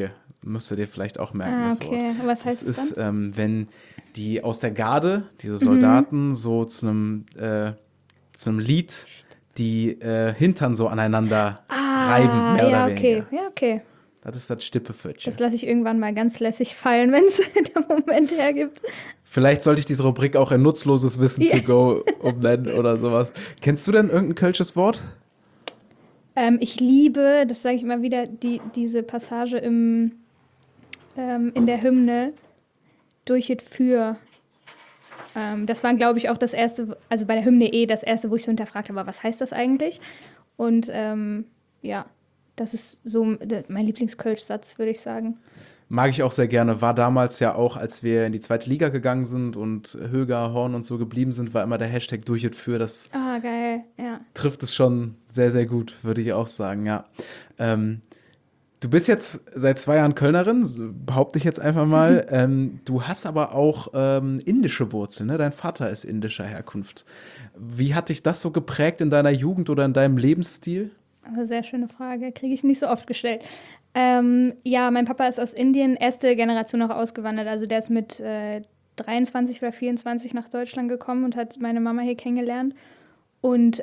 Müsst ihr dir vielleicht auch merken, Ah, das Wort. okay. Was heißt Das es ist, dann? wenn die aus der Garde, diese Soldaten, so zu einem Lied die Hintern so aneinander reiben, mehr ja, oder okay. weniger. Ja, okay. Das ist das Stippefötchen. Das lasse ich irgendwann mal ganz lässig fallen, wenn es der Moment hergibt. Vielleicht sollte ich diese Rubrik auch ein nutzloses Wissen Ja. to go umnennen oder sowas. Kennst du denn irgendein kölsches Wort? Ich liebe, das sage ich immer wieder, diese Passage in der Hymne, durch et für. Das war, glaube ich, auch das erste, also bei der Hymne das erste, wo ich so hinterfragt habe, was heißt das eigentlich? Und ja, das ist so mein Lieblingskölsch-Satz, würde ich sagen. Mag ich auch sehr gerne. War damals ja auch, als wir in die zweite Liga gegangen sind und Höger, Horn und so geblieben sind, war immer der Hashtag durch et für. Das Ah, geil, ja. trifft es schon sehr, sehr gut, würde ich auch sagen, ja. Du bist jetzt seit 2 Jahren Kölnerin, behaupte ich jetzt einfach mal. Du hast aber auch indische Wurzeln, ne? Dein Vater ist indischer Herkunft. Wie hat dich das so geprägt in deiner Jugend oder in deinem Lebensstil? Aber sehr schöne Frage, kriege ich nicht so oft gestellt. Ja, mein Papa ist aus Indien, erste Generation auch ausgewandert. Also der ist mit 23 oder 24 nach Deutschland gekommen und hat meine Mama hier kennengelernt. Und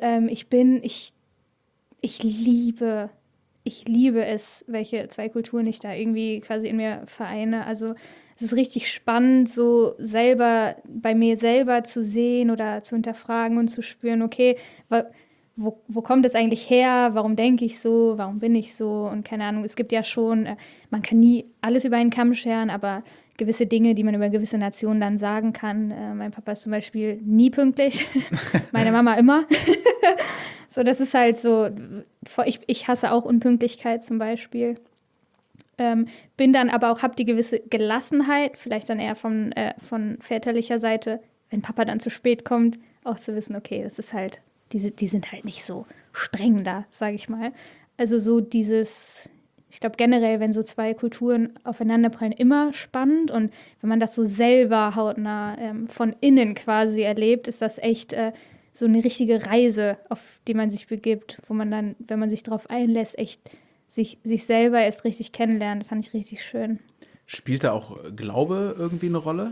ich liebe es, welche 2 Kulturen ich da irgendwie quasi in mir vereine. Also es ist richtig spannend, so selber bei mir selber zu sehen oder zu hinterfragen und zu spüren, okay, wo kommt es eigentlich her? Warum denke ich so? Warum bin ich so? Und keine Ahnung, es gibt ja schon, man kann nie alles über einen Kamm scheren, aber gewisse Dinge, die man über gewisse Nationen dann sagen kann. Mein Papa ist zum Beispiel nie pünktlich, meine Mama immer. So, das ist halt so, ich hasse auch Unpünktlichkeit zum Beispiel. Bin dann aber auch, habe die gewisse Gelassenheit, vielleicht dann eher von väterlicher Seite, wenn Papa dann zu spät kommt, auch zu wissen, okay, das ist halt, die sind halt nicht so streng da, sage ich mal. Also so dieses, ich glaube generell, wenn so 2 Kulturen aufeinanderprallen, immer spannend. Und wenn man das so selber hautnah von innen quasi erlebt, ist das echt so eine richtige Reise, auf die man sich begibt, wo man dann, wenn man sich darauf einlässt, echt sich selber erst richtig kennenlernt. Fand ich richtig schön. Spielt da auch Glaube irgendwie eine Rolle?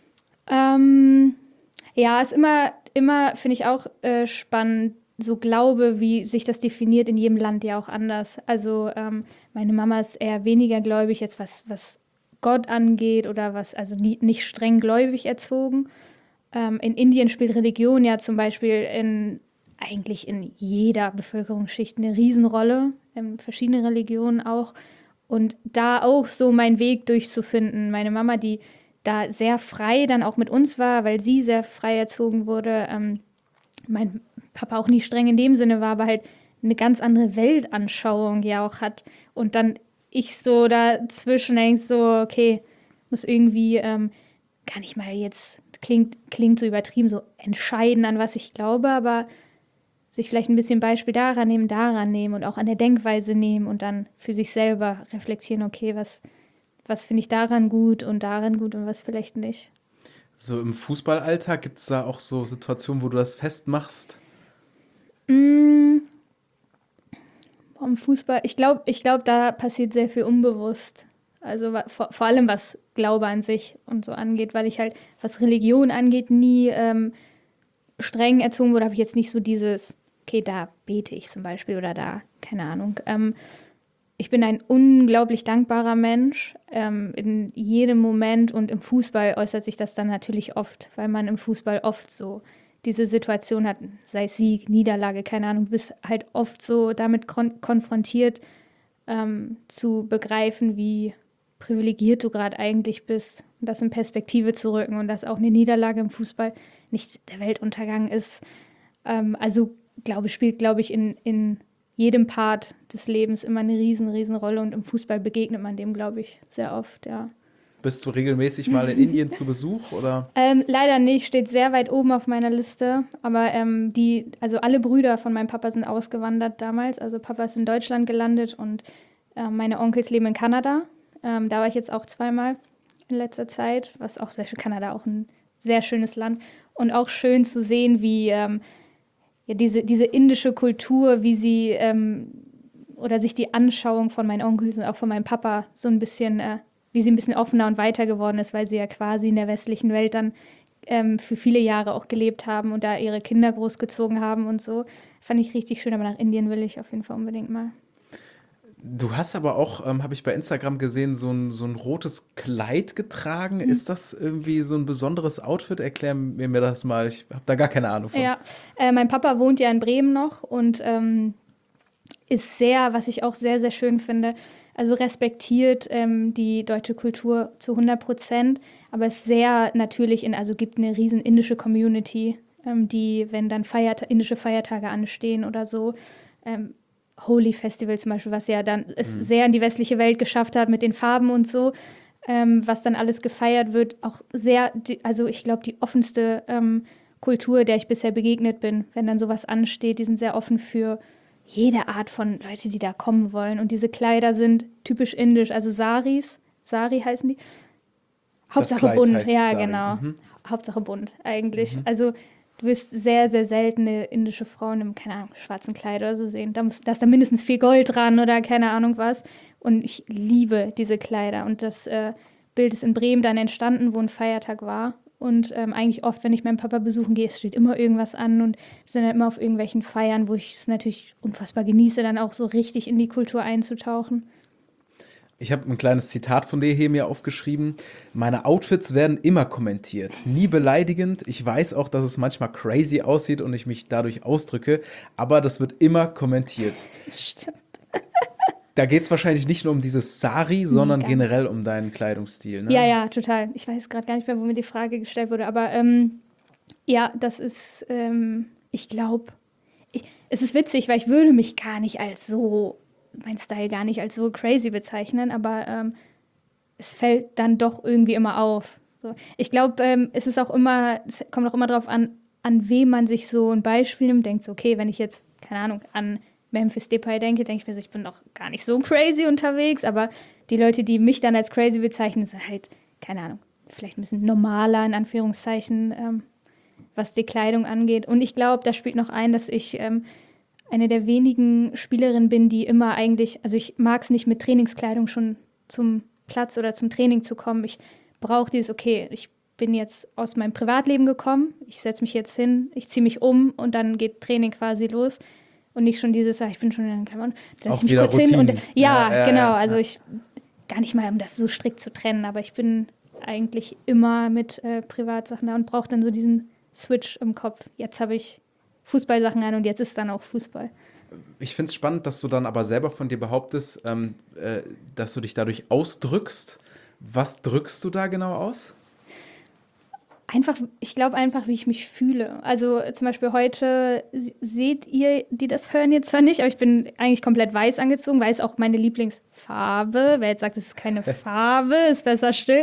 Ja, ist immer finde ich auch spannend, so Glaube, wie sich das definiert in jedem Land ja auch anders. Also meine Mama ist eher weniger gläubig, jetzt was Gott angeht oder also nicht streng gläubig erzogen. In Indien spielt Religion ja zum Beispiel eigentlich in jeder Bevölkerungsschicht eine Riesenrolle, verschiedene Religionen auch. Und da auch so meinen Weg durchzufinden. Meine Mama, die da sehr frei dann auch mit uns war, weil sie sehr frei erzogen wurde. Mein Papa auch nie streng in dem Sinne war, aber halt eine ganz andere Weltanschauung ja auch hat. Und dann ich so dazwischen denke so, okay, muss irgendwie, kann ich mal jetzt, klingt so übertrieben, so entscheiden, an was ich glaube, aber sich vielleicht ein bisschen Beispiel daran nehmen und auch an der Denkweise nehmen und dann für sich selber reflektieren, okay, was finde ich daran gut und was vielleicht nicht. So im Fußballalltag gibt es da auch so Situationen, wo du das festmachst? Im Fußball, ich glaube, da passiert sehr viel unbewusst. Also vor allem, was Glaube an sich und so angeht, weil ich halt, was Religion angeht, nie streng erzogen wurde, habe ich jetzt nicht so dieses, okay, da bete ich zum Beispiel oder da, keine Ahnung. Ich bin ein unglaublich dankbarer Mensch in jedem Moment und im Fußball äußert sich das dann natürlich oft, weil man im Fußball oft so diese Situation hat, sei es Sieg, Niederlage, keine Ahnung, du bist halt oft so damit konfrontiert, zu begreifen, wie privilegiert du gerade eigentlich bist und das in Perspektive zu rücken und dass auch eine Niederlage im Fußball nicht der Weltuntergang ist. Also spielt, glaube ich, in jedem Part des Lebens immer eine riesen Rolle und im Fußball begegnet man dem, glaube ich, sehr oft, ja. Bist du regelmäßig mal in Indien zu Besuch, oder? Leider nicht, steht sehr weit oben auf meiner Liste, aber also alle Brüder von meinem Papa sind ausgewandert damals, also Papa ist in Deutschland gelandet und meine Onkels leben in Kanada, da war ich jetzt auch 2-mal in letzter Zeit, was auch sehr schön, Kanada auch ein sehr schönes Land und auch schön zu sehen, wie ja, diese indische Kultur, wie sie oder sich die Anschauung von meinen Onkels und auch von meinem Papa so ein bisschen, wie sie ein bisschen offener und weiter geworden ist, weil sie ja quasi in der westlichen Welt dann für viele Jahre auch gelebt haben und da ihre Kinder großgezogen haben und so. Fand ich richtig schön, aber nach Indien will ich auf jeden Fall unbedingt mal. Du hast aber auch, habe ich bei Instagram gesehen, so ein rotes Kleid getragen. Ist das irgendwie so ein besonderes Outfit? Erklär mir das mal. Ich habe da gar keine Ahnung von. Ja, mein Papa wohnt ja in Bremen noch und ist sehr, was ich auch sehr, sehr schön finde, also respektiert die deutsche Kultur zu 100%, aber ist sehr natürlich, also gibt eine riesen indische Community, die, wenn dann indische Feiertage anstehen oder so, Holi Festival zum Beispiel, was ja dann es sehr in die westliche Welt geschafft hat mit den Farben und so, was dann alles gefeiert wird, auch sehr, also ich glaube, die offenste Kultur, der ich bisher begegnet bin, wenn dann sowas ansteht, die sind sehr offen für jede Art von Leute, die da kommen wollen. Und diese Kleider sind typisch indisch, also Sari heißen die. Hauptsache Kleid bunt, heißt ja, Sari. genau. Hauptsache bunt eigentlich. Also du wirst sehr, sehr seltene indische Frauen im, keine Ahnung, schwarzen Kleid oder so sehen. Da ist da mindestens viel Gold dran oder keine Ahnung was. Und ich liebe diese Kleider. Und das Bild ist in Bremen dann entstanden, wo ein Feiertag war. Und eigentlich oft, wenn ich meinen Papa besuchen gehe, es steht immer irgendwas an und wir sind dann immer auf irgendwelchen Feiern, wo ich es natürlich unfassbar genieße, dann auch so richtig in die Kultur einzutauchen. Ich habe ein kleines Zitat von dir hier mir aufgeschrieben. Meine Outfits werden immer kommentiert, nie beleidigend. Ich weiß auch, dass es manchmal crazy aussieht und ich mich dadurch ausdrücke, aber das wird immer kommentiert. Stimmt. Da geht es wahrscheinlich nicht nur um dieses Sari, sondern gar generell um deinen Kleidungsstil, ne? Ja, ja, total. Ich weiß gerade gar nicht mehr, wo mir die Frage gestellt wurde, aber ja, das ist, ich glaube, es ist witzig, weil ich würde mich gar nicht als so, mein Style gar nicht als so crazy bezeichnen, aber es fällt dann doch irgendwie immer auf. So. Ich glaube, es kommt auch immer darauf an wem man sich so ein Beispiel nimmt, denkt so, okay, wenn ich jetzt, keine Ahnung, an Memphis Depay denke ich mir so, ich bin doch gar nicht so crazy unterwegs, aber die Leute, die mich dann als crazy bezeichnen, sind halt, keine Ahnung, vielleicht ein bisschen normaler, in Anführungszeichen, was die Kleidung angeht. Und ich glaube, da spielt noch ein, dass ich eine der wenigen Spielerinnen bin, die immer eigentlich, also ich mag es nicht mit Trainingskleidung schon zum Platz oder zum Training zu kommen. Ich brauche dieses, okay, ich bin jetzt aus meinem Privatleben gekommen, ich setze mich jetzt hin, ich ziehe mich um und dann geht Training quasi los. Und nicht schon dieses, ich bin schon in den Klammern, setze ich mich kurz hin. Und, genau, also ich gar nicht mal, um das so strikt zu trennen, aber ich bin eigentlich immer mit Privatsachen da und brauche dann so diesen Switch im Kopf. Jetzt habe ich Fußballsachen an und jetzt ist dann auch Fußball. Ich finde es spannend, dass du dann aber selber von dir behauptest, dass du dich dadurch ausdrückst. Was drückst du da genau aus? Ich glaube einfach, wie ich mich fühle. Also zum Beispiel heute seht ihr, die das hören jetzt zwar nicht, aber ich bin eigentlich komplett weiß angezogen. Weiß auch meine Lieblingsfarbe. Wer jetzt sagt, es ist keine Farbe, ist besser still.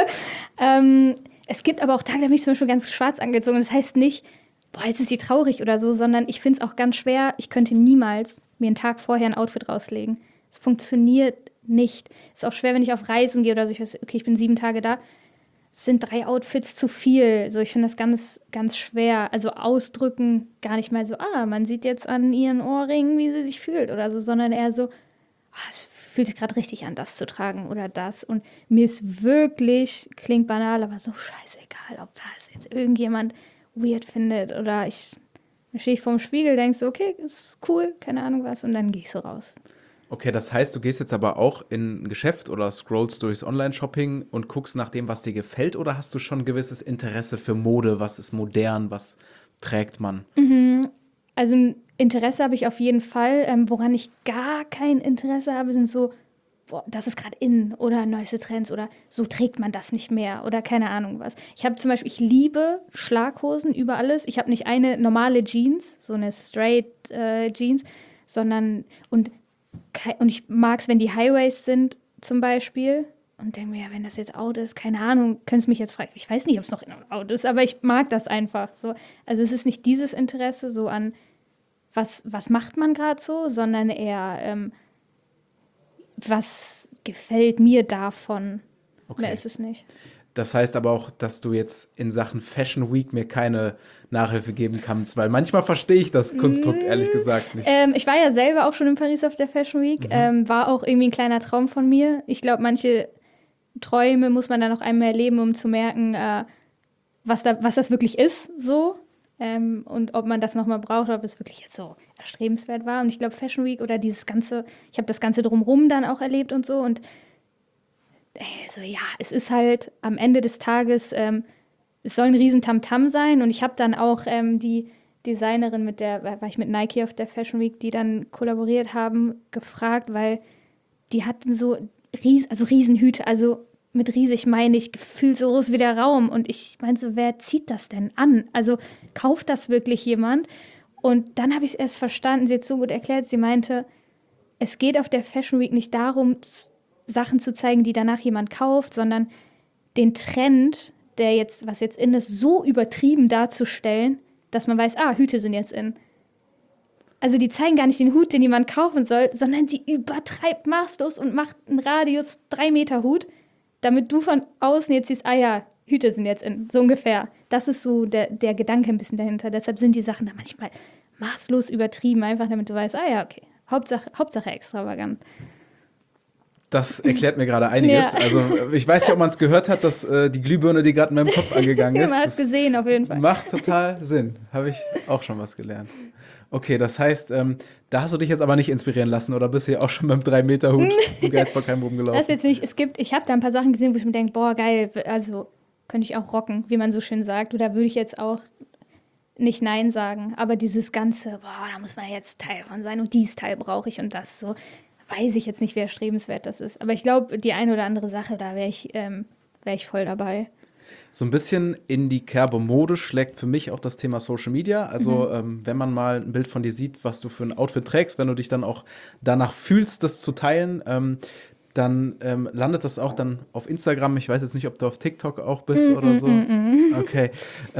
Es gibt aber auch Tage, da bin ich zum Beispiel ganz schwarz angezogen. Das heißt nicht, boah, jetzt ist sie traurig oder so, sondern ich finde es auch ganz schwer. Ich könnte niemals mir einen Tag vorher ein Outfit rauslegen. Es funktioniert nicht. Es ist auch schwer, wenn ich auf Reisen gehe oder so. Ich weiß, okay, ich bin 7 Tage da. Es sind 3 Outfits zu viel. So, ich finde das ganz, ganz schwer. Also ausdrücken gar nicht mal so, man sieht jetzt an ihren Ohrringen, wie sie sich fühlt oder so, sondern eher so, es fühlt sich gerade richtig an, das zu tragen oder das. Und mir ist wirklich, klingt banal, aber so scheißegal, ob das jetzt irgendjemand weird findet oder dann stehe ich vorm Spiegel, denkst so, okay, ist cool, keine Ahnung was, und dann gehe ich so raus. Okay, das heißt, du gehst jetzt aber auch in ein Geschäft oder scrollst durchs Online-Shopping und guckst nach dem, was dir gefällt, oder hast du schon ein gewisses Interesse für Mode? Was ist modern? Was trägt man? Also ein Interesse habe ich auf jeden Fall. Woran ich gar kein Interesse habe, sind so, boah, das ist gerade in oder neueste Trends oder so trägt man das nicht mehr oder keine Ahnung was. Ich liebe Schlaghosen über alles. Ich habe nicht eine normale Jeans, so eine straight Jeans, sondern und ich mag es, wenn die High-Waist sind zum Beispiel und denke mir, ja, wenn das jetzt out ist, keine Ahnung, könntest du mich jetzt fragen. Ich weiß nicht, ob es noch out ist, aber ich mag das einfach so. Also es ist nicht dieses Interesse so an, was macht man gerade so, sondern eher, was gefällt mir davon. Okay. Mehr ist es nicht. Das heißt aber auch, dass du jetzt in Sachen Fashion Week mir keine Nachhilfe geben kannst, weil manchmal verstehe ich das Konstrukt ehrlich gesagt nicht. Ich war ja selber auch schon in Paris auf der Fashion Week. War auch irgendwie ein kleiner Traum von mir. Ich glaube, manche Träume muss man dann noch einmal erleben, um zu merken, was das wirklich ist, so. Und ob man das nochmal braucht, ob es wirklich jetzt so erstrebenswert war. Und ich glaube, Fashion Week oder dieses Ganze, ich habe das Ganze drumherum dann auch erlebt und so. Und so, ja, es ist halt am Ende des Tages, es soll ein riesen Tamtam sein. Und ich habe dann auch die Designerin, war ich mit Nike auf der Fashion Week, die dann kollaboriert haben, gefragt, weil die hatten so Riesenhüte, also mit riesig meine ich gefühlt so groß wie der Raum. Und ich meinte so, wer zieht das denn an? Also kauft das wirklich jemand? Und dann habe ich es erst verstanden, sie hat es so gut erklärt, sie meinte, es geht auf der Fashion Week nicht darum, Sachen zu zeigen, die danach jemand kauft, sondern den Trend, was jetzt in ist, so übertrieben darzustellen, dass man weiß, Hüte sind jetzt in. Also die zeigen gar nicht den Hut, den jemand kaufen soll, sondern die übertreibt maßlos und macht einen Radius 3 Meter Hut, damit du von außen jetzt siehst, Hüte sind jetzt in, so ungefähr. Das ist so der Gedanke ein bisschen dahinter. Deshalb sind die Sachen da manchmal maßlos übertrieben, einfach damit du weißt, okay, Hauptsache extravagant. Das erklärt mir gerade einiges. Ja. Also ich weiß nicht, ob man es gehört hat, dass die Glühbirne, die gerade in meinem Kopf angegangen ist. Man hat es gesehen, auf jeden Fall. Macht total Sinn. Habe ich auch schon was gelernt. Okay, das heißt, da hast du dich jetzt aber nicht inspirieren lassen oder bist du ja auch schon beim 3-Meter-Hut im Geisbockheim rumgelaufen? Das jetzt nicht. Ich habe da ein paar Sachen gesehen, wo ich mir denke, boah, geil, also könnte ich auch rocken, wie man so schön sagt. Oder würde ich jetzt auch nicht Nein sagen. Aber dieses Ganze, da muss man jetzt Teil von sein und dieses Teil brauche ich und das so, weiß ich jetzt nicht, wie erstrebenswert das ist. Aber ich glaube, die eine oder andere Sache, da wäre ich voll dabei. So ein bisschen in die Kerbe Mode schlägt für mich auch das Thema Social Media. Also wenn man mal ein Bild von dir sieht, was du für ein Outfit trägst, wenn du dich dann auch danach fühlst, das zu teilen, dann landet das auch dann auf Instagram. Ich weiß jetzt nicht, ob du auf TikTok auch bist oder so. Okay.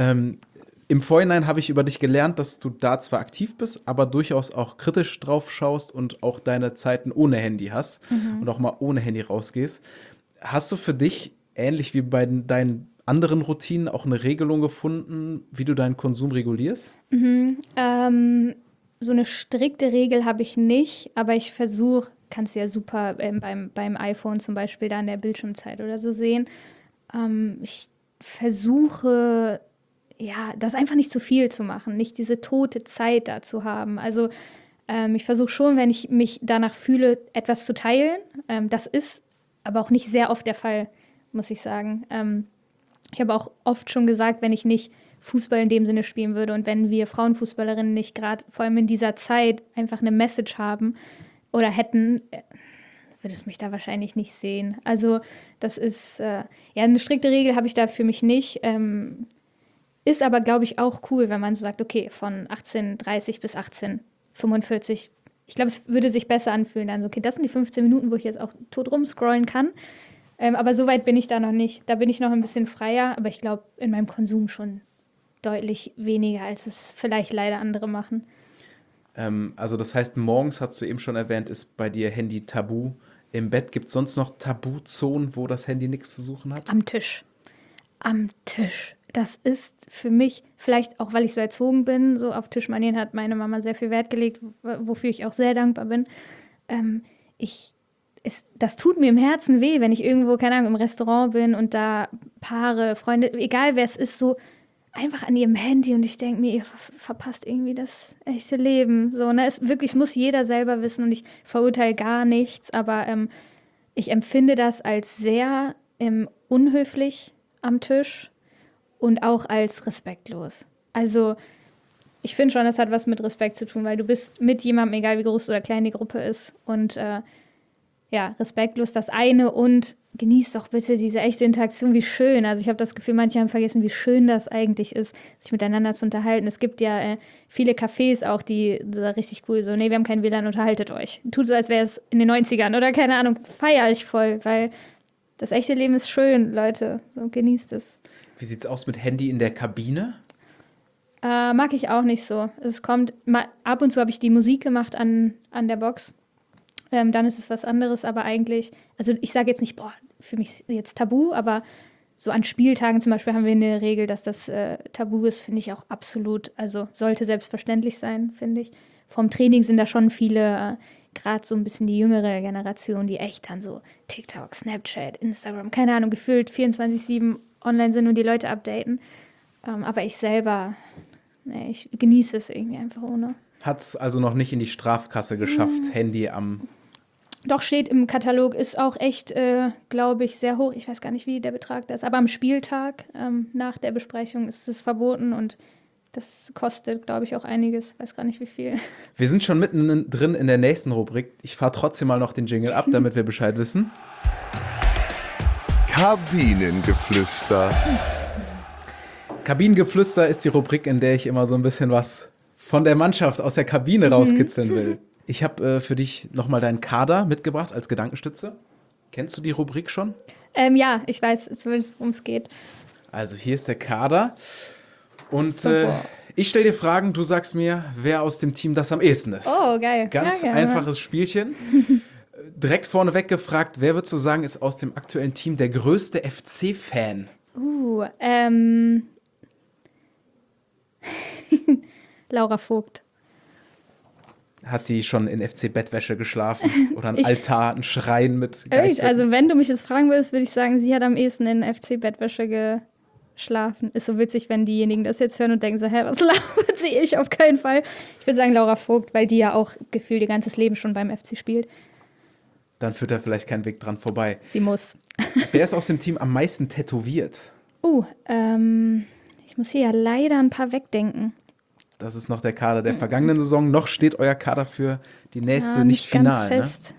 Im Vorhinein habe ich über dich gelernt, dass du da zwar aktiv bist, aber durchaus auch kritisch drauf schaust und auch deine Zeiten ohne Handy hast und auch mal ohne Handy rausgehst. Hast du für dich, ähnlich wie bei deinen anderen Routinen, auch eine Regelung gefunden, wie du deinen Konsum regulierst? So eine strikte Regel habe ich nicht, aber ich versuche, kannst du ja super beim iPhone zum Beispiel da in der Bildschirmzeit oder so sehen. Ich versuche, das einfach nicht zu viel zu machen, nicht diese tote Zeit da zu haben. Also ich versuche schon, wenn ich mich danach fühle, etwas zu teilen. Das ist aber auch nicht sehr oft der Fall, muss ich sagen. Ich habe auch oft schon gesagt, wenn ich nicht Fußball in dem Sinne spielen würde und wenn wir Frauenfußballerinnen nicht gerade, vor allem in dieser Zeit, einfach eine Message haben oder hätten, würde es mich da wahrscheinlich nicht sehen. Also das ist, eine strikte Regel habe ich da für mich nicht. Ist aber, glaube ich, auch cool, wenn man so sagt, okay, von 18:30 bis 18:45, ich glaube, es würde sich besser anfühlen. Dann so, okay, das sind die 15 Minuten, wo ich jetzt auch tot rumscrollen kann. Aber so weit bin ich da noch nicht. Da bin ich noch ein bisschen freier, aber ich glaube, in meinem Konsum schon deutlich weniger, als es vielleicht leider andere machen. Also das heißt, morgens, hast du eben schon erwähnt, ist bei dir Handy tabu. Im Bett gibt es sonst noch Tabuzonen, wo das Handy nichts zu suchen hat? Am Tisch. Das ist für mich, vielleicht auch, weil ich so erzogen bin, so auf Tischmanieren hat meine Mama sehr viel Wert gelegt, wofür ich auch sehr dankbar bin. Das tut mir im Herzen weh, wenn ich irgendwo, keine Ahnung, im Restaurant bin und da Paare, Freunde, egal wer es ist, so einfach an ihrem Handy und ich denke mir, ihr verpasst irgendwie das echte Leben. So, ne? Wirklich muss jeder selber wissen und ich verurteile gar nichts, aber ich empfinde das als sehr unhöflich am Tisch und auch als respektlos. Also ich finde schon, das hat was mit Respekt zu tun, weil du bist mit jemandem, egal wie groß oder klein die Gruppe ist und respektlos das eine und genießt doch bitte diese echte Interaktion, wie schön. Also ich habe das Gefühl, manche haben vergessen, wie schön das eigentlich ist, sich miteinander zu unterhalten. Es gibt ja viele Cafés auch, die richtig cool so, nee, wir haben kein WLAN, unterhaltet euch. Tut so, als wäre es in den 90ern oder keine Ahnung, feiere ich voll, weil das echte Leben ist schön, Leute. So, genießt es. Wie sieht's aus mit Handy in der Kabine? Mag ich auch nicht so. Es kommt, ab und zu habe ich die Musik gemacht an der Box. Dann ist es was anderes, aber eigentlich, also ich sage jetzt nicht, für mich jetzt tabu, aber so an Spieltagen zum Beispiel haben wir eine Regel, dass das tabu ist, finde ich auch absolut, also sollte selbstverständlich sein, finde ich. Vom Training sind da schon viele, gerade so ein bisschen die jüngere Generation, die echt dann so TikTok, Snapchat, Instagram, keine Ahnung, gefühlt 24/7 online sind und die Leute updaten. Aber ich selber, nee, ich genieße es irgendwie einfach ohne. Hat es also noch nicht in die Strafkasse geschafft, Handy am... Doch, steht im Katalog, ist auch echt, glaube ich, sehr hoch. Ich weiß gar nicht, wie der Betrag da ist. Aber am Spieltag nach der Besprechung ist es verboten und das kostet, glaube ich, auch einiges. Weiß gar nicht, wie viel. Wir sind schon mittendrin in der nächsten Rubrik. Ich fahre trotzdem mal noch den Jingle ab, damit wir Bescheid wissen. Kabinengeflüster. Kabinengeflüster ist die Rubrik, in der ich immer so ein bisschen was von der Mannschaft aus der Kabine rauskitzeln will. Ich habe für dich nochmal deinen Kader mitgebracht als Gedankenstütze. Kennst du die Rubrik schon? Ja, ich weiß zumindest, worum es geht. Also hier ist der Kader. Und Super. ich stelle dir Fragen, du sagst mir, wer aus dem Team das am ehesten ist. Oh, geil. Ganz Ja, gerne. einfaches Spielchen. Direkt vorneweg gefragt, wer würdest du sagen, ist aus dem aktuellen Team der größte FC-Fan? Laura Vogt. Hat die schon in FC-Bettwäsche geschlafen? Oder ein Altar, ein Schrein mit Echt? Geißbetten? Also, wenn du mich jetzt fragen würdest, würde ich sagen, sie hat am ehesten in FC-Bettwäsche geschlafen. Ist so witzig, wenn diejenigen das jetzt hören und denken so, hä, was labert sie? Ich auf keinen Fall. Ich würde sagen Laura Vogt, weil die ja auch gefühlt ihr ganzes Leben schon beim FC spielt. Dann führt da vielleicht kein Weg dran vorbei. Sie muss. Wer ist aus dem Team am meisten tätowiert? Ich muss hier ja leider ein paar wegdenken. Das ist noch der Kader der vergangenen Saison. Noch steht euer Kader für die nächste Ja, nicht final. ganz fest.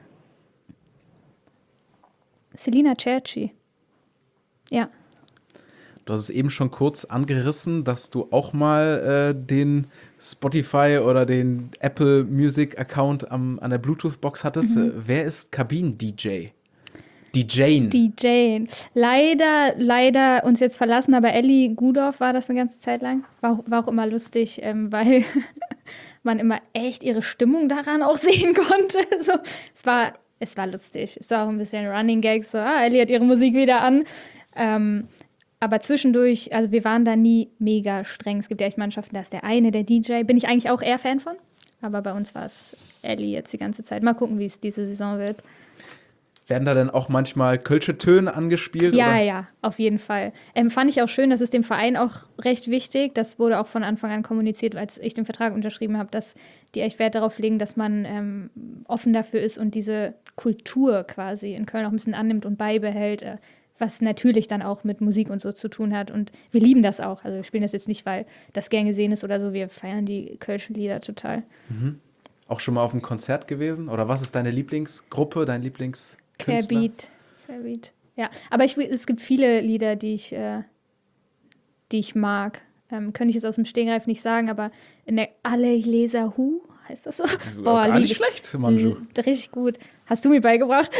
Selina Cerci. Ja. Du hast es eben schon kurz angerissen, dass du auch mal den Spotify oder den Apple Music Account an der Bluetooth-Box hattest. Wer ist Kabinen-DJ? DJing. DJ. Leider uns jetzt verlassen, aber Ellie Gudorf war das eine ganze Zeit lang. War auch immer lustig, weil man immer echt ihre Stimmung daran auch sehen konnte. So, es war lustig. Es war auch ein bisschen Running Gags. So, Ellie hat ihre Musik wieder an. Aber zwischendurch, also wir waren da nie mega streng. Es gibt ja echt Mannschaften, da ist der eine, der DJ. Bin ich eigentlich auch eher Fan von. Aber bei uns war es Ellie jetzt die ganze Zeit. Mal gucken, wie es diese Saison wird. Werden da denn auch manchmal kölsche Töne angespielt? Ja, oder? ja, auf jeden Fall. Fand ich auch schön, das ist dem Verein auch recht wichtig. Das wurde auch von Anfang an kommuniziert, als ich den Vertrag unterschrieben habe, dass die echt Wert darauf legen, dass man offen dafür ist und diese Kultur quasi in Köln auch ein bisschen annimmt und beibehält, was natürlich dann auch mit Musik und so zu tun hat. Und wir lieben das auch. Also wir spielen das jetzt nicht, weil das gern gesehen ist oder so. Wir feiern die kölschen Lieder total. Auch schon mal auf einem Konzert gewesen? Oder was ist deine Lieblingsgruppe, dein Lieblingskünstler? Querbeat. Ja, aber es gibt viele Lieder, die ich mag. Könnte ich jetzt aus dem Stegreif nicht sagen, aber in der Alle Leser Hu, heißt das so? Gar lieb nicht ich. schlecht, Manju. Richtig gut. Hast du mir beigebracht?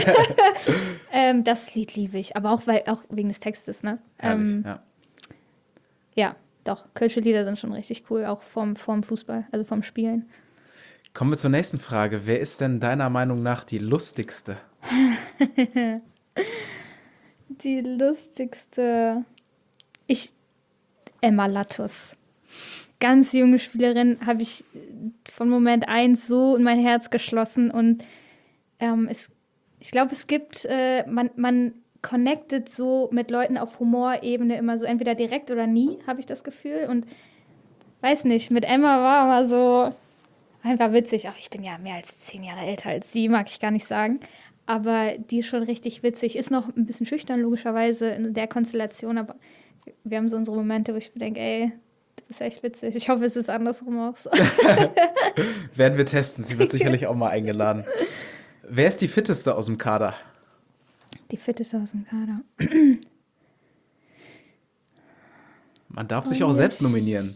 Das Lied liebe ich, aber auch wegen des Textes, ne? Herrlich, ja. Ja, doch. Kölsche Lieder sind schon richtig cool, auch vorm Fußball, also vorm Spielen. Kommen wir zur nächsten Frage. Wer ist denn deiner Meinung nach die lustigste? Die lustigste. Emma Lattus. Ganz junge Spielerin, habe ich von Moment 1 so in mein Herz geschlossen. Und ich glaube, es gibt, man connectet so mit Leuten auf Humorebene immer so, entweder direkt oder nie, habe ich das Gefühl. Und weiß nicht, mit Emma war immer so einfach witzig. Auch ich bin ja mehr als 10 Jahre älter als sie, mag ich gar nicht sagen. Aber die ist schon richtig witzig. Ist noch ein bisschen schüchtern, logischerweise, in der Konstellation. Aber wir haben so unsere Momente, wo ich denke, ey, du bist echt witzig. Ich hoffe, es ist andersrum auch so. Werden wir testen. Sie wird sicherlich auch mal eingeladen. Wer ist die fitteste aus dem Kader? Die fitteste aus dem Kader. Man darf sich auch selbst nominieren.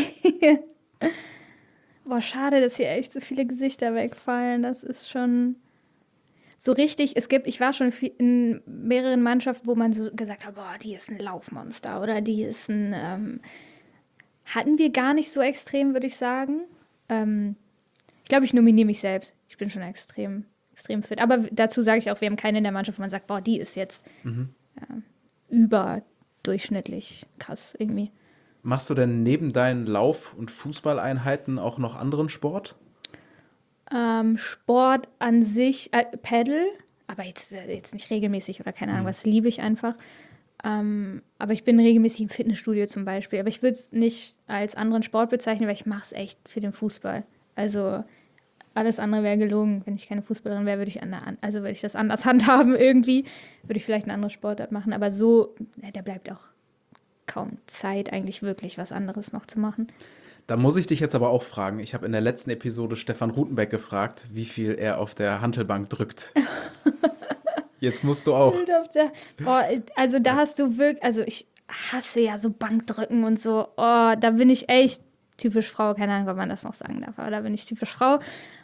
Boah, schade, dass hier echt so viele Gesichter wegfallen. Das ist schon so richtig. Ich war schon in mehreren Mannschaften, wo man so gesagt hat, boah, die ist ein Laufmonster oder die ist ein. Hatten wir gar nicht so extrem, würde ich sagen. Ich glaube, ich nominiere mich selbst. Ich bin schon extrem fit. Aber dazu sage ich auch, wir haben keine in der Mannschaft, wo man sagt, boah, die ist jetzt. überdurchschnittlich krass irgendwie. Machst du denn neben deinen Lauf- und Fußballeinheiten auch noch anderen Sport? Sport an sich, Paddle, aber jetzt nicht regelmäßig oder keine Ahnung, was liebe ich einfach. Aber ich bin regelmäßig im Fitnessstudio zum Beispiel. Aber ich würde es nicht als anderen Sport bezeichnen, weil ich mache es echt für den Fußball. Also alles andere wäre gelogen. Wenn ich keine Fußballerin wäre, würde ich das anders handhaben irgendwie. Würde ich vielleicht eine andere Sportart machen. Aber so, da bleibt auch kaum Zeit, eigentlich wirklich was anderes noch zu machen. Da muss ich dich jetzt aber auch fragen. Ich habe in der letzten Episode Stefan Rutenbeck gefragt, wie viel er auf der Hantelbank drückt. Jetzt musst du auch. Also da hast du wirklich, also ich hasse ja so Bankdrücken und so. Oh, da bin ich echt typisch Frau. Keine Ahnung, ob man das noch sagen darf, aber da bin ich typisch Frau.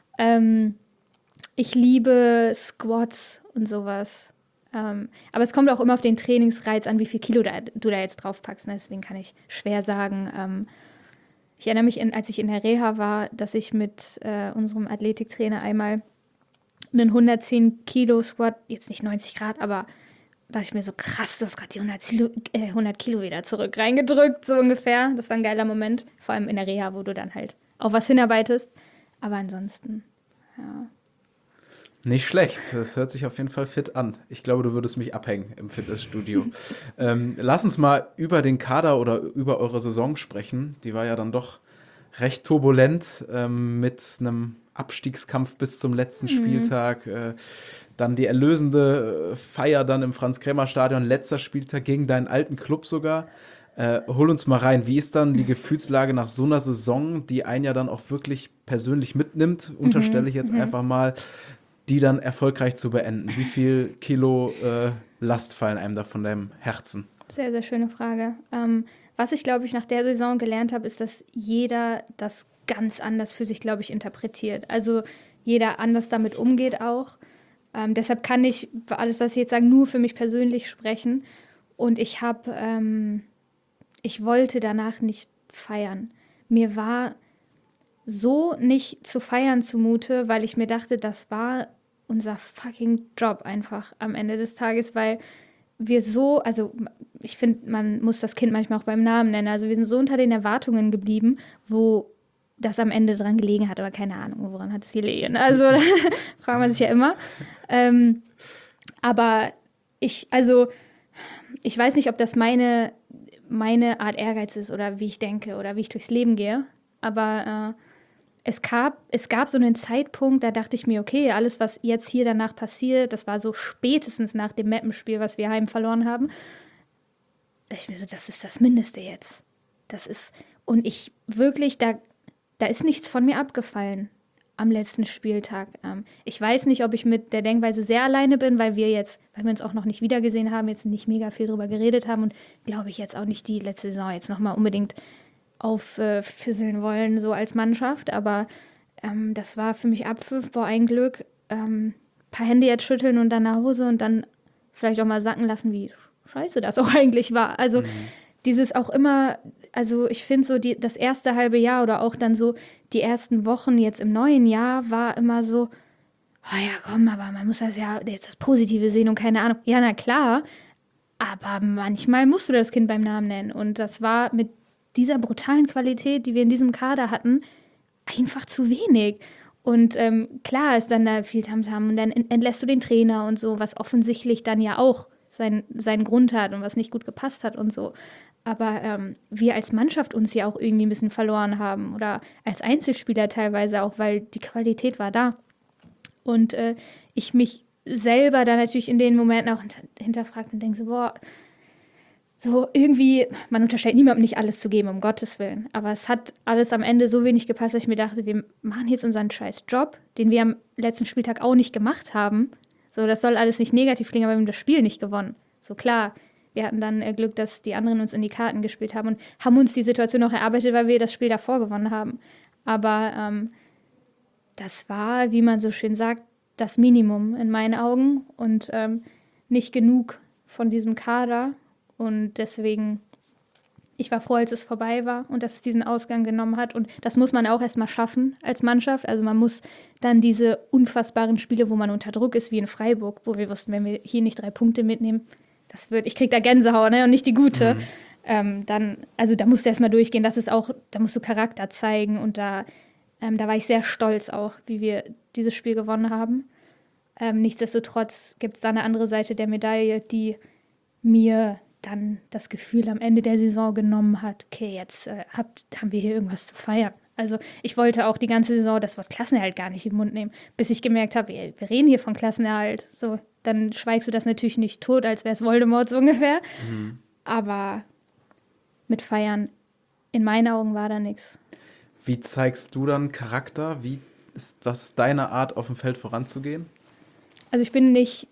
Ich liebe Squats und sowas. Aber es kommt auch immer auf den Trainingsreiz an, wie viel Kilo du da jetzt drauf packst. Ne? Deswegen kann ich schwer sagen. Ich erinnere mich, als ich in der Reha war, dass ich mit unserem Athletiktrainer einmal einen 110 Kilo Squat, jetzt nicht 90 Grad, aber da dachte ich mir so, krass, du hast gerade die 100 Kilo wieder zurück reingedrückt, so ungefähr. Das war ein geiler Moment, vor allem in der Reha, wo du dann halt auf was hinarbeitest. Aber ansonsten, ja. Nicht schlecht, das hört sich auf jeden Fall fit an. Ich glaube, du würdest mich abhängen im Fitnessstudio. Lass uns mal über den Kader oder über eure Saison sprechen. Die war ja dann doch recht turbulent mit einem Abstiegskampf bis zum letzten Spieltag. Dann die erlösende Feier dann im Franz-Kremer-Stadion, letzter Spieltag gegen deinen alten Club sogar. Hol uns mal rein. Wie ist dann die Gefühlslage nach so einer Saison, die einen ja dann auch wirklich persönlich mitnimmt, unterstelle ich jetzt einfach mal, die dann erfolgreich zu beenden? Wie viel Kilo Last fallen einem da von deinem Herzen? Sehr, sehr schöne Frage. Was ich, glaube ich, nach der Saison gelernt habe, ist, dass jeder das ganz anders für sich, glaube ich, interpretiert. Also jeder anders damit umgeht auch. Deshalb kann ich für alles, was ich jetzt sage, nur für mich persönlich sprechen. Und ich wollte danach nicht feiern. Mir war so nicht zu feiern zumute, weil ich mir dachte, das war unser fucking Job einfach am Ende des Tages, weil wir also ich finde, man muss das Kind manchmal auch beim Namen nennen. Also wir sind so unter den Erwartungen geblieben, wo das am Ende dran gelegen hat, aber keine Ahnung, woran hat es gelegen. Also da fragt man sich ja immer. Aber ich weiß nicht, ob das meine Art Ehrgeiz ist oder wie ich denke oder wie ich durchs Leben gehe, aber es gab so einen Zeitpunkt, da dachte ich mir, okay, alles, was jetzt hier danach passiert, das war so spätestens nach dem Meppenspiel, was wir heim verloren haben, da dachte ich mir so, das ist das Mindeste jetzt. Und ich wirklich, da ist nichts von mir abgefallen am letzten Spieltag. Ich weiß nicht, ob ich mit der Denkweise sehr alleine bin, weil wir uns auch noch nicht wiedergesehen haben, jetzt nicht mega viel drüber geredet haben und glaube ich jetzt auch nicht die letzte Saison jetzt nochmal unbedingt auffisseln wollen, so als Mannschaft. Aber das war für mich Abpfiff, ein Glück. Paar Hände jetzt schütteln und dann nach Hause und dann vielleicht auch mal sacken lassen, wie scheiße das auch eigentlich war. Also dieses auch immer, also ich finde so das erste halbe Jahr oder auch dann so die ersten Wochen jetzt im neuen Jahr war immer so, oh ja komm, aber man muss das ja jetzt das Positive sehen und keine Ahnung. Ja, na klar, aber manchmal musst du das Kind beim Namen nennen und das war mit dieser brutalen Qualität, die wir in diesem Kader hatten, einfach zu wenig. Und klar ist dann da viel Tamtam und dann entlässt du den Trainer und so, was offensichtlich dann ja auch seinen Grund hat und was nicht gut gepasst hat und so. Aber wir als Mannschaft uns ja auch irgendwie ein bisschen verloren haben oder als Einzelspieler teilweise auch, weil die Qualität war da. Und ich mich selber dann natürlich in den Momenten auch hinterfragt und denke so, boah, so irgendwie, man unterstellt niemandem nicht alles zu geben, um Gottes Willen. Aber es hat alles am Ende so wenig gepasst, dass ich mir dachte, wir machen jetzt unseren scheiß Job, den wir am letzten Spieltag auch nicht gemacht haben. So, das soll alles nicht negativ klingen, aber wir haben das Spiel nicht gewonnen. So klar, wir hatten dann Glück, dass die anderen uns in die Karten gespielt haben und haben uns die Situation noch erarbeitet, weil wir das Spiel davor gewonnen haben. Aber das war, wie man so schön sagt, das Minimum in meinen Augen und nicht genug von diesem Kader. Und deswegen, ich war froh, als es vorbei war und dass es diesen Ausgang genommen hat. Und das muss man auch erstmal schaffen als Mannschaft. Also man muss dann diese unfassbaren Spiele, wo man unter Druck ist, wie in Freiburg, wo wir wussten, wenn wir hier nicht 3 Punkte mitnehmen, ich krieg da Gänsehaut, ne, und nicht die gute. Da musst du erstmal durchgehen, da musst du Charakter zeigen und da war ich sehr stolz auch, wie wir dieses Spiel gewonnen haben. Nichtsdestotrotz gibt es da eine andere Seite der Medaille, die mir dann das Gefühl am Ende der Saison genommen hat, okay, jetzt haben wir hier irgendwas zu feiern. Also ich wollte auch die ganze Saison das Wort Klassenerhalt gar nicht im Mund nehmen, bis ich gemerkt habe, wir reden hier von Klassenerhalt. So, dann schweigst du das natürlich nicht tot, als wäre es Voldemort so ungefähr. Aber mit Feiern, in meinen Augen war da nichts. Wie zeigst du dann Charakter? Was ist deine Art, auf dem Feld voranzugehen? Also ich bin nicht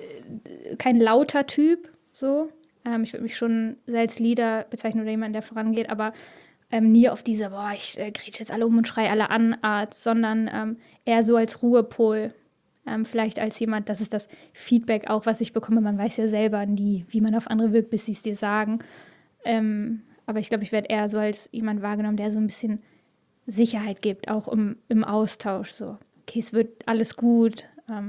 kein lauter Typ, so. Ich würde mich schon sehr als Leader bezeichnen oder jemand, der vorangeht, aber nie auf diese, ich grätsche jetzt alle um und schreie alle an Art, sondern eher so als Ruhepol. Vielleicht als jemand, das ist das Feedback auch, was ich bekomme. Man weiß ja selber nie, wie man auf andere wirkt, bis sie es dir sagen. Aber ich glaube, ich werde eher so als jemand wahrgenommen, der so ein bisschen Sicherheit gibt, auch im Austausch. So, okay, es wird alles gut.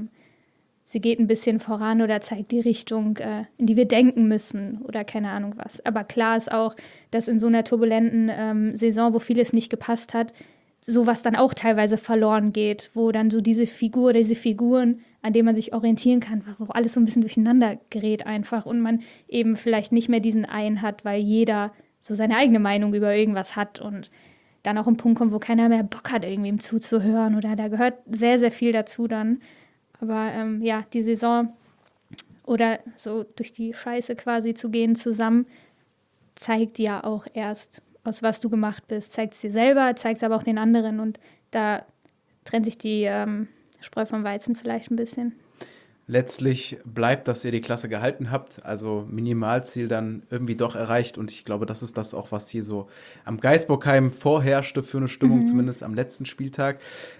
Sie geht ein bisschen voran oder zeigt die Richtung, in die wir denken müssen oder keine Ahnung was. Aber klar ist auch, dass in so einer turbulenten Saison, wo vieles nicht gepasst hat, sowas dann auch teilweise verloren geht, wo dann so diese Figuren, an denen man sich orientieren kann, wo alles so ein bisschen durcheinander gerät einfach und man eben vielleicht nicht mehr diesen einen hat, weil jeder so seine eigene Meinung über irgendwas hat und dann auch ein Punkt kommt, wo keiner mehr Bock hat, irgendwem zuzuhören oder da gehört sehr, sehr viel dazu dann. Aber die Saison oder so durch die Scheiße quasi zu gehen zusammen, zeigt ja auch erst, aus was du gemacht bist. Zeigt es dir selber, zeigt es aber auch den anderen. Und da trennt sich die Spreu vom Weizen vielleicht ein bisschen. Letztlich bleibt, dass ihr die Klasse gehalten habt, also Minimalziel dann irgendwie doch erreicht. Und ich glaube, das ist das auch, was hier so am Geisbockheim vorherrschte für eine Stimmung, zumindest am letzten Spieltag.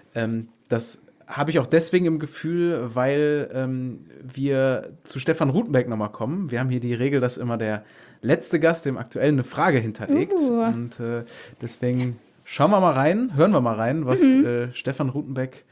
Das habe ich auch deswegen im Gefühl, weil wir zu Stefan Rutenbeck nochmal kommen. Wir haben hier die Regel, dass immer der letzte Gast dem Aktuellen eine Frage hinterlegt. Und deswegen hören wir mal rein, was Stefan Rutenbeck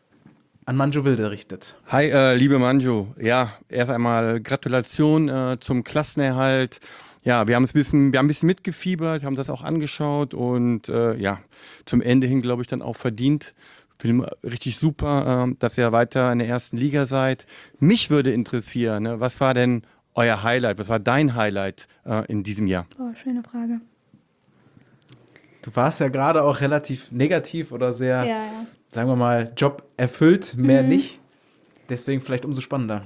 an Manjo Wilde richtet. Hi, liebe Manjo. Ja, erst einmal Gratulation zum Klassenerhalt. Ja, wir haben ein bisschen mitgefiebert, haben das auch angeschaut und zum Ende hin, glaube ich, dann auch verdient. Finde richtig super, dass ihr weiter in der ersten Liga seid. Mich würde interessieren, ne, was war denn euer Highlight? Was war dein Highlight in diesem Jahr? Oh, schöne Frage. Du warst ja gerade auch relativ negativ oder sehr, sagen wir mal, Job erfüllt, mehr nicht. Deswegen vielleicht umso spannender.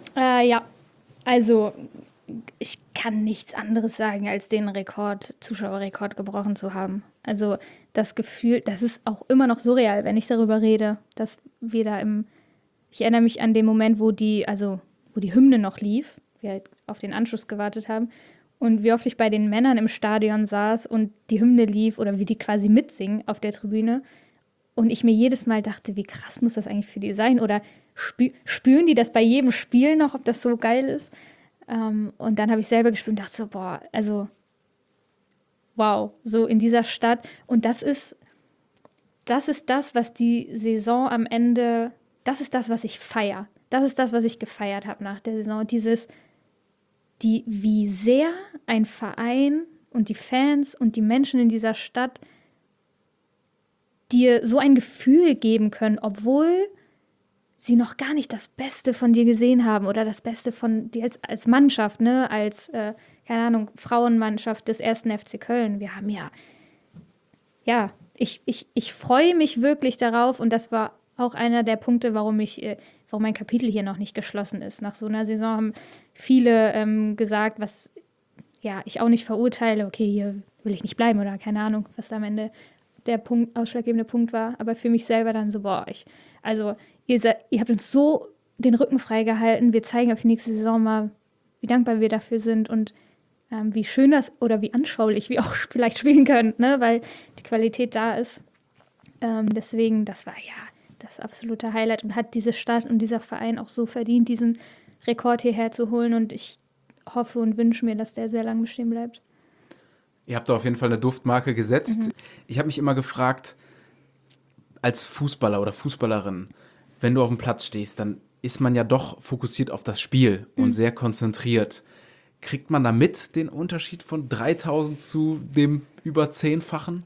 Also ich kann nichts anderes sagen, als den Zuschauerrekord gebrochen zu haben. Also das Gefühl, das ist auch immer noch surreal, wenn ich darüber rede, dass wir da ich erinnere mich an den Moment, wo die Hymne noch lief, wir halt auf den Anschluss gewartet haben und wie oft ich bei den Männern im Stadion saß und die Hymne lief oder wie die quasi mitsingen auf der Tribüne und ich mir jedes Mal dachte, wie krass muss das eigentlich für die sein oder spüren die das bei jedem Spiel noch, ob das so geil ist? Und dann habe ich selber gespielt und dachte so, wow, so in dieser Stadt. Und das ist das, was die Saison am Ende, das ist das, was ich feiere. Das ist das, was ich gefeiert habe nach der Saison. Wie sehr ein Verein und die Fans und die Menschen in dieser Stadt dir so ein Gefühl geben können, obwohl sie noch gar nicht das Beste von dir gesehen haben oder das Beste von dir als Mannschaft, ne, als, keine Ahnung, Frauenmannschaft des 1. FC Köln. Wir haben ich freue mich wirklich darauf und das war auch einer der Punkte, warum mein Kapitel hier noch nicht geschlossen ist. Nach so einer Saison haben viele gesagt, was ich auch nicht verurteile, okay, hier will ich nicht bleiben oder keine Ahnung, was da am Ende der ausschlaggebende Punkt war. Aber für mich selber dann so, ihr habt uns so den Rücken freigehalten. Wir zeigen auf die nächste Saison mal, wie dankbar wir dafür sind und wie schön das oder wie anschaulich wir auch vielleicht spielen können, ne? Weil die Qualität da ist. Deswegen, das war das absolute Highlight und hat diese Stadt und dieser Verein auch so verdient, diesen Rekord hierher zu holen. Und ich hoffe und wünsche mir, dass der sehr lange bestehen bleibt. Ihr habt da auf jeden Fall eine Duftmarke gesetzt. Ich habe mich immer gefragt, als Fußballer oder Fußballerin, wenn du auf dem Platz stehst, dann ist man ja doch fokussiert auf das Spiel und sehr konzentriert. Kriegt man da mit den Unterschied von 3000 zu dem über 10-fachen?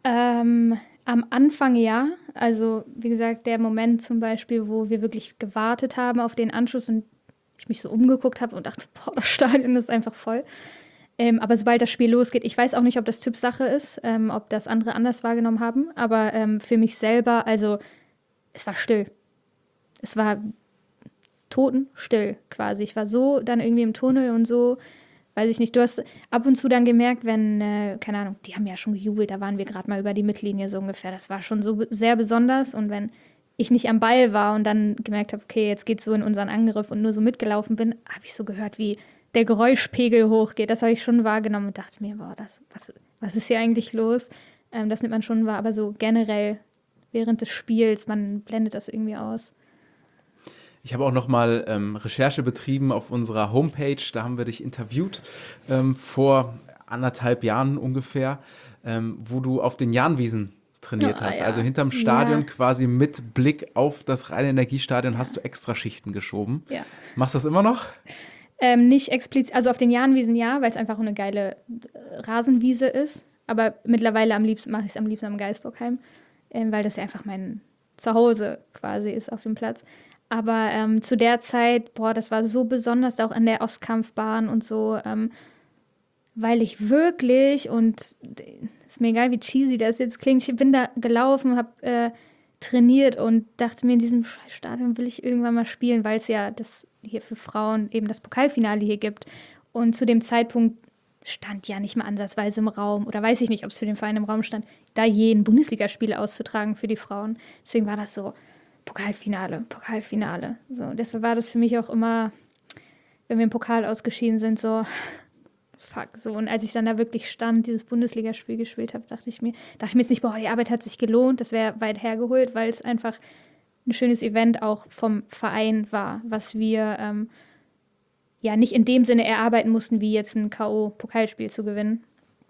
Am Anfang ja. Also wie gesagt, der Moment zum Beispiel, wo wir wirklich gewartet haben auf den Anschluss und ich mich so umgeguckt habe und dachte, boah, das Stadion ist einfach voll. Aber sobald das Spiel losgeht, ich weiß auch nicht, ob das Typsache ist, ob das andere anders wahrgenommen haben, aber für mich selber, also es war still. Es war totenstill quasi. Ich war so dann irgendwie im Tunnel und so, weiß ich nicht, du hast ab und zu dann gemerkt, wenn, keine Ahnung, die haben ja schon gejubelt, da waren wir gerade mal über die Mittellinie so ungefähr. Das war schon so sehr besonders und wenn ich nicht am Ball war und dann gemerkt habe, okay, jetzt geht's so in unseren Angriff und nur so mitgelaufen bin, habe ich so gehört, wie der Geräuschpegel hochgeht. Das habe ich schon wahrgenommen und dachte mir, boah, was ist hier eigentlich los? Das nimmt man schon wahr, aber so generell während des Spiels, man blendet das irgendwie aus. Ich habe auch noch mal Recherche betrieben auf unserer Homepage. Da haben wir dich interviewt vor 1,5 Jahren ungefähr, wo du auf den Jahnwiesen trainiert hast. Ja. Also hinterm Stadion Ja. quasi mit Blick auf das Rhein-Energiestadion hast du Extraschichten geschoben. Ja. Machst du das immer noch? Nicht explizit, also auf den Jahnwiesen ja, weil es einfach eine geile Rasenwiese ist. Aber mittlerweile mache ich es am liebsten am Geisbockheim, weil das ja einfach mein Zuhause quasi ist auf dem Platz. Aber zu der Zeit, boah, das war so besonders, auch an der Ostkampfbahn und so, weil ich wirklich, und ist mir egal, wie cheesy das jetzt klingt, ich bin da gelaufen, habe trainiert und dachte mir, in diesem Stadion will ich irgendwann mal spielen, weil es ja das hier für Frauen eben das Pokalfinale hier gibt. Und zu dem Zeitpunkt stand ja nicht mal ansatzweise im Raum, oder weiß ich nicht, ob es für den Verein im Raum stand, da jeden Bundesligaspiel auszutragen für die Frauen. Deswegen war das so, Pokalfinale. So, deshalb war das für mich auch immer, wenn wir im Pokal ausgeschieden sind, so, fuck, so. Und als ich dann da wirklich stand, dieses Bundesligaspiel gespielt habe, dachte ich mir jetzt nicht, boah, die Arbeit hat sich gelohnt, das wäre weit hergeholt, weil es einfach ein schönes Event auch vom Verein war, was wir ja nicht in dem Sinne erarbeiten mussten, wie jetzt ein K.O.-Pokalspiel zu gewinnen.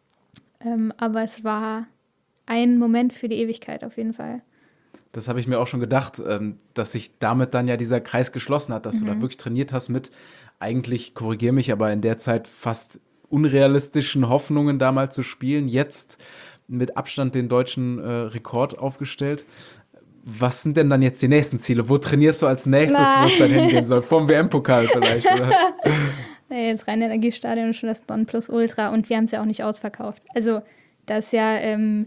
Aber es war ein Moment für die Ewigkeit auf jeden Fall. Das habe ich mir auch schon gedacht, dass sich damit dann ja dieser Kreis geschlossen hat, dass du da wirklich trainiert hast mit eigentlich, korrigiere mich, aber in der Zeit fast unrealistischen Hoffnungen damals zu spielen, jetzt mit Abstand den deutschen Rekord aufgestellt. Was sind denn dann jetzt die nächsten Ziele? Wo trainierst du als nächstes, wo es dann hingehen soll? Vom WM-Pokal vielleicht, oder? Nee, das Rhein-Energiestadion ist schon das Nonplusultra und wir haben es ja auch nicht ausverkauft. Also das ist ja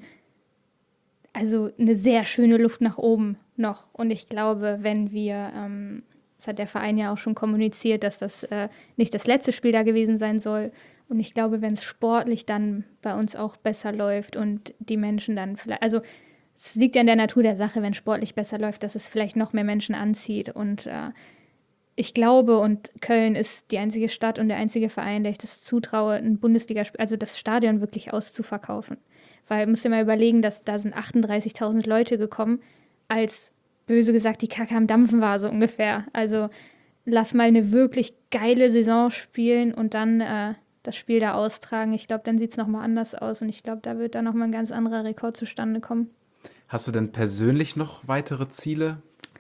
also eine sehr schöne Luft nach oben noch. Und ich glaube, wenn wir, das hat der Verein ja auch schon kommuniziert, dass das nicht das letzte Spiel da gewesen sein soll. Und ich glaube, wenn es sportlich dann bei uns auch besser läuft und die Menschen dann vielleicht, also es liegt ja in der Natur der Sache, wenn sportlich besser läuft, dass es vielleicht noch mehr Menschen anzieht. Und ich glaube, und Köln ist die einzige Stadt und der einzige Verein, der ich das zutraue, ein Bundesligaspiel, also das Stadion wirklich auszuverkaufen. Weil, musst dir mal überlegen, dass da sind 38.000 Leute gekommen, als, böse gesagt, die Kacke am Dampfen war, so ungefähr. Also lass mal eine wirklich geile Saison spielen und dann das Spiel da austragen. Ich glaube, dann sieht es nochmal anders aus und ich glaube, da wird dann nochmal ein ganz anderer Rekord zustande kommen. Hast du denn persönlich noch weitere Ziele?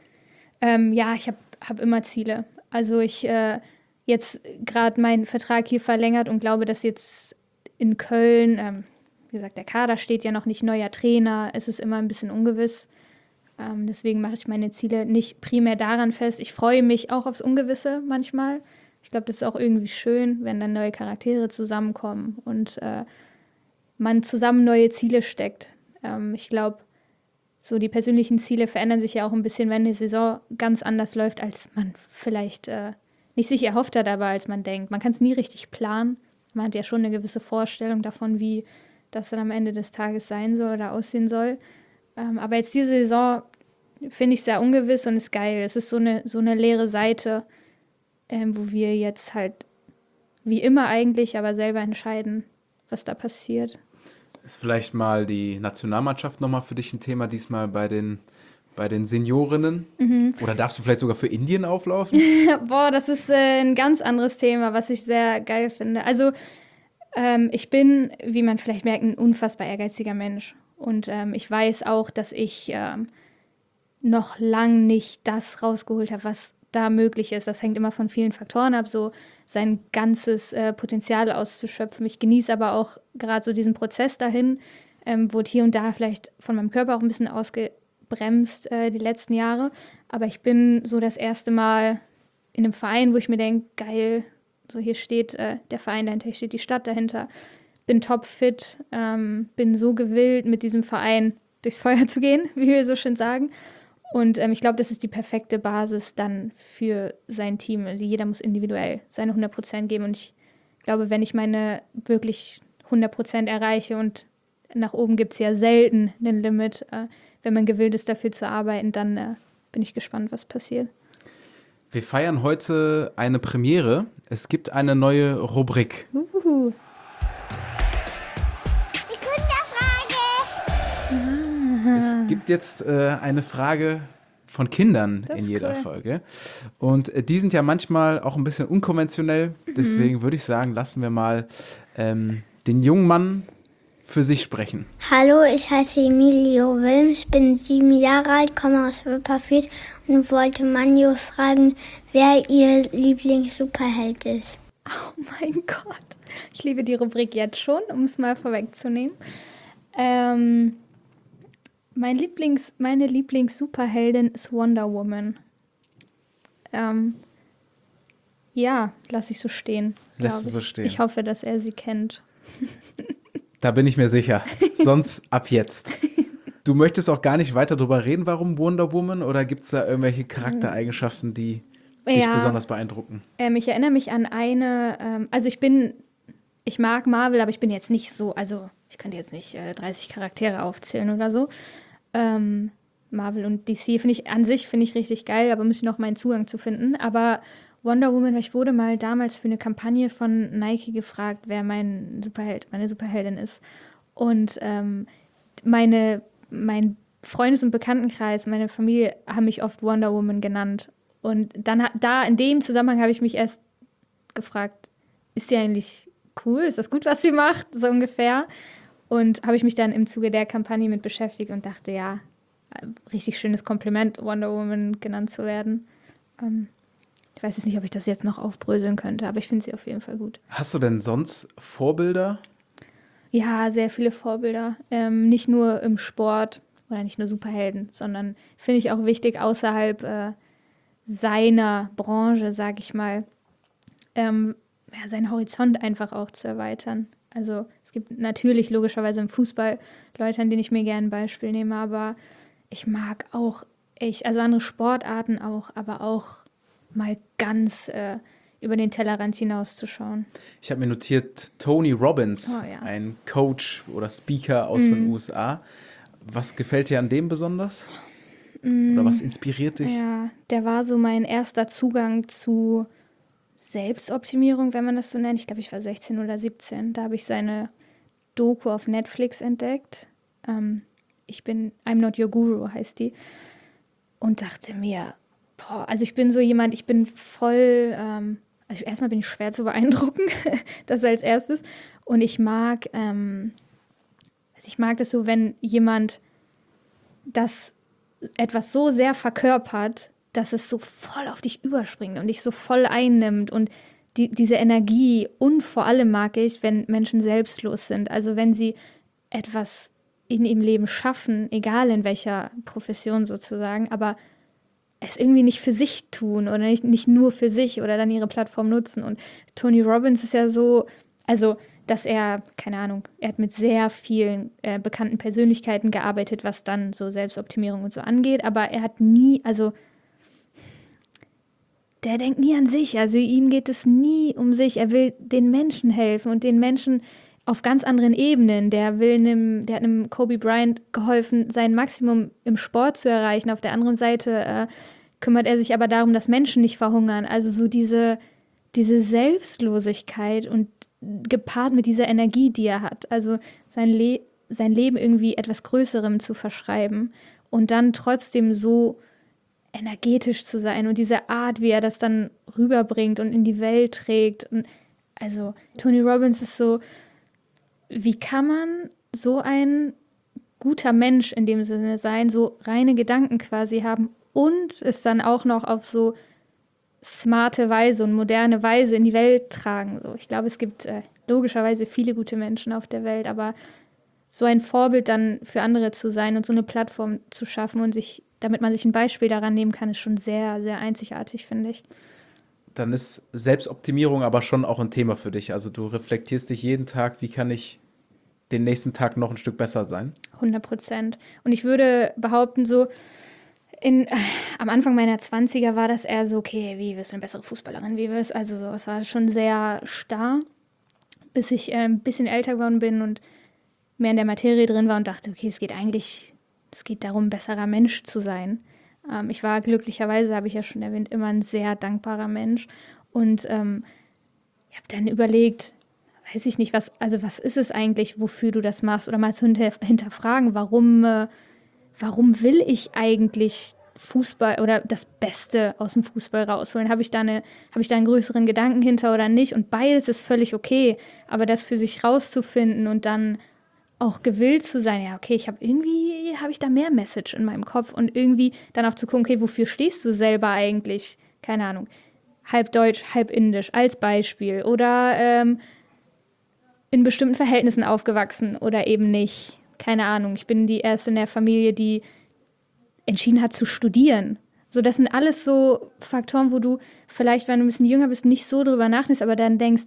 Ja, ich hab immer Ziele. Also ich jetzt gerade meinen Vertrag hier verlängert und glaube, dass jetzt in Köln, wie gesagt, der Kader steht ja noch nicht, neuer Trainer, es ist immer ein bisschen ungewiss. Deswegen mache ich meine Ziele nicht primär daran fest. Ich freue mich auch aufs Ungewisse manchmal. Ich glaube, das ist auch irgendwie schön, wenn dann neue Charaktere zusammenkommen und man zusammen neue Ziele steckt. Ich glaube, so die persönlichen Ziele verändern sich ja auch ein bisschen, wenn die Saison ganz anders läuft, als man vielleicht nicht sich erhofft hat, aber als man denkt. Man kann es nie richtig planen. Man hat ja schon eine gewisse Vorstellung davon, wie das dann am Ende des Tages sein soll oder aussehen soll. Aber jetzt diese Saison finde ich sehr ungewiss und ist geil. Es ist so eine leere Seite, wo wir jetzt halt wie immer eigentlich aber selber entscheiden, was da passiert. Ist vielleicht mal die Nationalmannschaft nochmal für dich ein Thema, diesmal bei den Seniorinnen? Oder darfst du vielleicht sogar für Indien auflaufen? Boah, das ist ein ganz anderes Thema, was ich sehr geil finde. Also ich bin, wie man vielleicht merkt, ein unfassbar ehrgeiziger Mensch. Und ich weiß auch, dass ich noch lang nicht das rausgeholt habe, was da möglich ist. Das hängt immer von vielen Faktoren ab, so sein ganzes Potenzial auszuschöpfen. Ich genieße aber auch gerade so diesen Prozess dahin, wurde hier und da vielleicht von meinem Körper auch ein bisschen ausgebremst die letzten Jahre. Aber ich bin so das erste Mal in einem Verein, wo ich mir denke, geil, so hier steht der Verein dahinter, hier steht die Stadt dahinter. Bin topfit, bin so gewillt, mit diesem Verein durchs Feuer zu gehen, wie wir so schön sagen. Und ich glaube, das ist die perfekte Basis dann für sein Team. Also jeder muss individuell seine 100% geben. Und ich glaube, wenn ich meine wirklich 100% erreiche, und nach oben gibt es ja selten ein Limit, wenn man gewillt ist, dafür zu arbeiten, dann bin ich gespannt, was passiert. Wir feiern heute eine Premiere. Es gibt eine neue Rubrik. Es gibt jetzt eine Frage von Kindern in jeder cool. Folge. Und die sind ja manchmal auch ein bisschen unkonventionell. Deswegen würde ich sagen, lassen wir mal den jungen Mann für sich sprechen. Hallo, ich heiße Emilio Wilms, bin 7 Jahre alt, komme aus Wipperfürth und wollte Manjo fragen, wer ihr Lieblings-Superheld ist. Oh mein Gott. Ich liebe die Rubrik jetzt schon, um es mal vorwegzunehmen. Meine Lieblings-Superheldin ist Wonder Woman. Ja, lasse ich so stehen. Lässt du so stehen. Ich hoffe, dass er sie kennt. Da bin ich mir sicher. Sonst ab jetzt. Du möchtest auch gar nicht weiter drüber reden, warum Wonder Woman? Oder gibt es da irgendwelche Charaktereigenschaften, die dich besonders beeindrucken? Ich erinnere mich an eine, also ich mag Marvel, aber ich bin jetzt nicht so, also ich könnte jetzt nicht 30 Charaktere aufzählen oder so. Marvel und DC finde ich richtig geil, aber muss ich noch meinen Zugang zu finden. Aber Wonder Woman, ich wurde mal damals für eine Kampagne von Nike gefragt, wer meine Superheldin ist. Und mein Freundes- und Bekanntenkreis, meine Familie haben mich oft Wonder Woman genannt. Und dann in dem Zusammenhang habe ich mich erst gefragt, ist sie eigentlich cool? Ist das gut, was sie macht? So ungefähr. Und habe ich mich dann im Zuge der Kampagne mit beschäftigt und dachte, ja, richtig schönes Kompliment, Wonder Woman genannt zu werden. Ich weiß jetzt nicht, ob ich das jetzt noch aufbröseln könnte, aber ich finde sie auf jeden Fall gut. Hast du denn sonst Vorbilder? Ja, sehr viele Vorbilder. Nicht nur im Sport oder nicht nur Superhelden, sondern finde ich auch wichtig, außerhalb seiner Branche, sage ich mal, seinen Horizont einfach auch zu erweitern. Also es gibt natürlich logischerweise im Fußball Leute, an denen ich mir gerne ein Beispiel nehme, aber ich mag auch also andere Sportarten auch, aber auch mal ganz über den Tellerrand hinauszuschauen. Ich habe mir notiert, Tony Robbins, Oh, ja. ein Coach oder Speaker aus den USA. Was gefällt dir an dem besonders? Oder was inspiriert dich? Ja, der war so mein erster Zugang zu Selbstoptimierung, wenn man das so nennt. Ich glaube, ich war 16 oder 17. Da habe ich seine Doku auf Netflix entdeckt. I'm Not Your Guru heißt die. Und dachte mir, also ich bin so jemand, ich bin voll, also erstmal bin ich schwer zu beeindrucken, das als erstes. Und ich mag das so, wenn jemand etwas so sehr verkörpert, dass es so voll auf dich überspringt und dich so voll einnimmt und diese Energie. Und vor allem mag ich, wenn Menschen selbstlos sind. Also wenn sie etwas in ihrem Leben schaffen, egal in welcher Profession sozusagen, aber es irgendwie nicht für sich tun oder nicht nur für sich oder dann ihre Plattform nutzen. Und Tony Robbins ist ja so, also dass er, keine Ahnung, er hat mit sehr vielen bekannten Persönlichkeiten gearbeitet, was dann so Selbstoptimierung und so angeht, aber er hat nie, also der denkt nie an sich, also ihm geht es nie um sich, er will den Menschen helfen und den Menschen auf ganz anderen Ebenen. Der hat einem Kobe Bryant geholfen, sein Maximum im Sport zu erreichen. Auf der anderen Seite kümmert er sich aber darum, dass Menschen nicht verhungern. Also so diese Selbstlosigkeit und gepaart mit dieser Energie, die er hat. Also sein Leben irgendwie etwas Größerem zu verschreiben und dann trotzdem so energetisch zu sein und diese Art, wie er das dann rüberbringt und in die Welt trägt. Und also Tony Robbins ist so, wie kann man so ein guter Mensch in dem Sinne sein, so reine Gedanken quasi haben und es dann auch noch auf so smarte Weise und moderne Weise in die Welt tragen. So, ich glaube, es gibt logischerweise viele gute Menschen auf der Welt, aber so ein Vorbild dann für andere zu sein und so eine Plattform zu schaffen und damit man sich ein Beispiel daran nehmen kann, ist schon sehr, sehr einzigartig, finde ich. Dann ist Selbstoptimierung aber schon auch ein Thema für dich. Also du reflektierst dich jeden Tag, wie kann ich den nächsten Tag noch ein Stück besser sein? 100%. Und ich würde behaupten, so am Anfang meiner 20er war das eher so, okay, wie wirst du eine bessere Fußballerin, also so, es war schon sehr starr, bis ich ein bisschen älter geworden bin und mehr in der Materie drin war und dachte, okay, es geht darum, ein besserer Mensch zu sein. Ich war glücklicherweise, habe ich ja schon erwähnt, immer ein sehr dankbarer Mensch und ich habe dann überlegt, weiß ich nicht, was ist es eigentlich, wofür du das machst oder mal zu hinterfragen, warum will ich eigentlich Fußball oder das Beste aus dem Fußball rausholen? Habe ich da einen größeren Gedanken hinter oder nicht? Und beides ist völlig okay, aber das für sich rauszufinden und dann auch gewillt zu sein, ja, okay, habe ich da mehr Message in meinem Kopf und irgendwie dann auch zu gucken, okay, wofür stehst du selber eigentlich? Keine Ahnung, halb deutsch, halb indisch als Beispiel oder in bestimmten Verhältnissen aufgewachsen oder eben nicht. Keine Ahnung, ich bin die Erste in der Familie, die entschieden hat zu studieren. So, das sind alles so Faktoren, wo du vielleicht, wenn du ein bisschen jünger bist, nicht so drüber nachdenkst, aber dann denkst,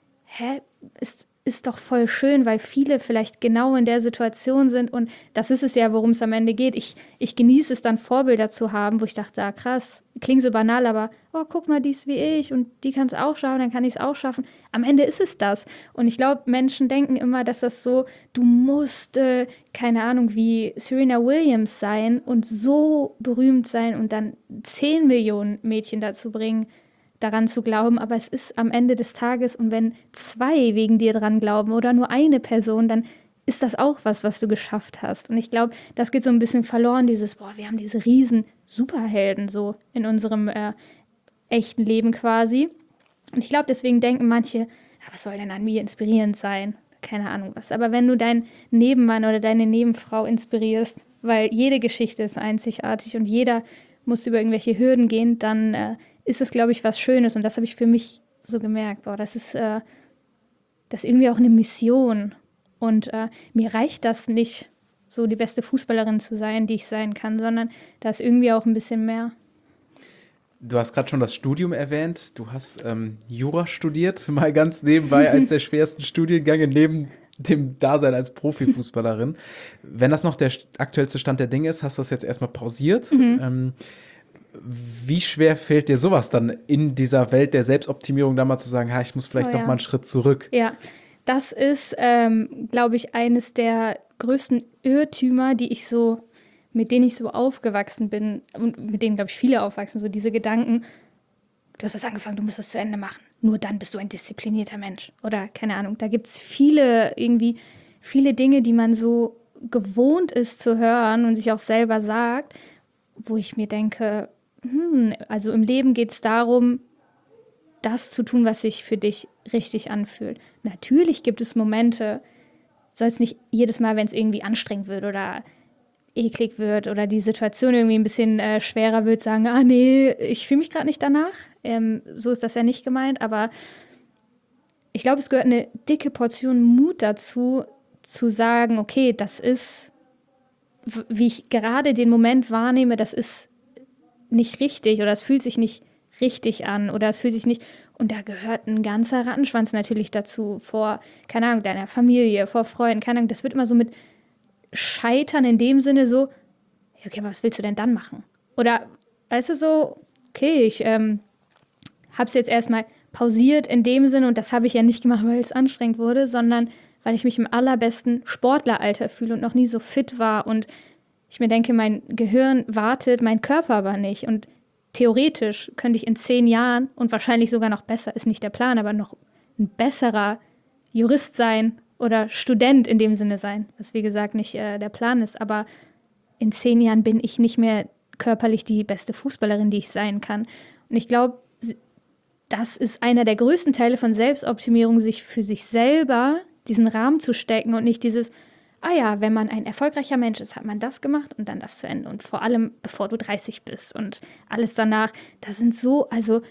ist doch voll schön, weil viele vielleicht genau in der Situation sind und das ist es ja, worum es am Ende geht. Ich genieße es dann, Vorbilder zu haben, wo ich dachte, krass, klingt so banal, aber guck mal, die ist wie ich und die kann es auch schaffen, dann kann ich es auch schaffen. Am Ende ist es das. Und ich glaube, Menschen denken immer, dass das so, du musst, keine Ahnung, wie Serena Williams sein und so berühmt sein und dann 10 Millionen Mädchen dazu bringen, daran zu glauben, aber es ist am Ende des Tages und wenn 2 wegen dir dran glauben oder nur eine Person, dann ist das auch was du geschafft hast. Und ich glaube, das geht so ein bisschen verloren, wir haben diese riesen Superhelden so in unserem echten Leben quasi. Und ich glaube, deswegen denken manche, was soll denn an mir inspirierend sein? Keine Ahnung was. Aber wenn du deinen Nebenmann oder deine Nebenfrau inspirierst, weil jede Geschichte ist einzigartig und jeder muss über irgendwelche Hürden gehen, dann ist es, glaube ich, was Schönes. Und das habe ich für mich so gemerkt. Das ist irgendwie auch eine Mission. Und mir reicht das nicht, so die beste Fußballerin zu sein, die ich sein kann, sondern da ist irgendwie auch ein bisschen mehr. Du hast gerade schon das Studium erwähnt. Du hast Jura studiert, mal ganz nebenbei als der schwersten Studiengänge neben dem Dasein als Profifußballerin. Wenn das noch der aktuellste Stand der Dinge ist, hast du das jetzt erstmal pausiert. Wie schwer fällt dir sowas dann in dieser Welt der Selbstoptimierung, da mal zu sagen, ich muss vielleicht noch mal einen Schritt zurück? Ja, das ist, glaube ich, eines der größten Irrtümer, mit denen ich so aufgewachsen bin und mit denen, glaube ich, viele aufwachsen, so diese Gedanken, du hast was angefangen, du musst das zu Ende machen. Nur dann bist du ein disziplinierter Mensch. Oder, keine Ahnung, da gibt es viele Dinge, die man so gewohnt ist zu hören und sich auch selber sagt, wo ich mir denke, also im Leben geht es darum, das zu tun, was sich für dich richtig anfühlt. Natürlich gibt es Momente, soll es nicht jedes Mal, wenn es irgendwie anstrengend wird oder eklig wird oder die Situation irgendwie ein bisschen schwerer wird, sagen, nee, ich fühle mich gerade nicht danach. So ist das ja nicht gemeint, aber ich glaube, es gehört eine dicke Portion Mut dazu, zu sagen, okay, das ist, wie ich gerade den Moment wahrnehme, das ist nicht richtig oder es fühlt sich nicht richtig an oder es fühlt sich nicht, und da gehört ein ganzer Rattenschwanz natürlich dazu, vor, keine Ahnung, deiner Familie, vor Freunden, keine Ahnung, das wird immer so mit Scheitern in dem Sinne so, okay, was willst du denn dann machen? Oder, weißt du, so, okay, ich habe es jetzt erstmal pausiert in dem Sinne und das habe ich ja nicht gemacht, weil es anstrengend wurde, sondern weil ich mich im allerbesten Sportleralter fühle und noch nie so fit war und ich mir denke, mein Gehirn wartet, mein Körper aber nicht. Und theoretisch könnte ich in 10 Jahren und wahrscheinlich sogar noch besser, ist nicht der Plan, aber noch ein besserer Jurist sein oder Student in dem Sinne sein, was wie gesagt nicht der Plan ist. Aber in 10 Jahren bin ich nicht mehr körperlich die beste Fußballerin, die ich sein kann. Und ich glaube, das ist einer der größten Teile von Selbstoptimierung, sich für sich selber diesen Rahmen zu stecken und nicht dieses, wenn man ein erfolgreicher Mensch ist, hat man das gemacht und dann das zu Ende. Und vor allem, bevor du 30 bist und alles danach, das sind so, also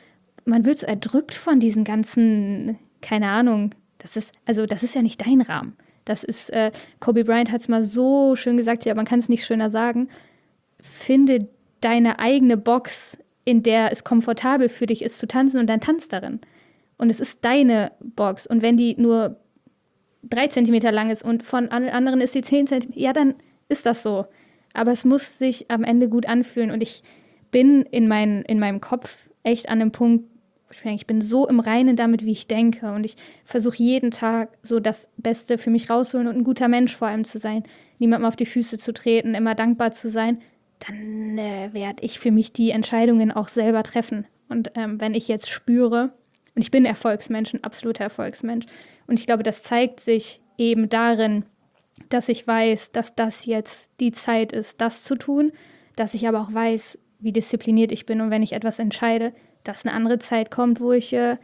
man wird so erdrückt von diesen ganzen, keine Ahnung, das ist ja nicht dein Rahmen. Das ist, Kobe Bryant hat es mal so schön gesagt, ja, man kann es nicht schöner sagen, finde deine eigene Box, in der es komfortabel für dich ist zu tanzen und dann tanz darin. Und es ist deine Box. Und wenn die nur 3 Zentimeter lang ist und von anderen ist die 10 Zentimeter, ja, dann ist das so. Aber es muss sich am Ende gut anfühlen. Und ich bin in meinem Kopf echt an einem Punkt, ich bin so im Reinen damit, wie ich denke. Und ich versuche jeden Tag so das Beste für mich rausholen und ein guter Mensch vor allem zu sein. Niemandem auf die Füße zu treten, immer dankbar zu sein. Dann werde ich für mich die Entscheidungen auch selber treffen. Und wenn ich jetzt spüre, und ich bin Erfolgsmensch, ein absoluter Erfolgsmensch. Und ich glaube, das zeigt sich eben darin, dass ich weiß, dass das jetzt die Zeit ist, das zu tun. Dass ich aber auch weiß, wie diszipliniert ich bin. Und wenn ich etwas entscheide, dass eine andere Zeit kommt, wo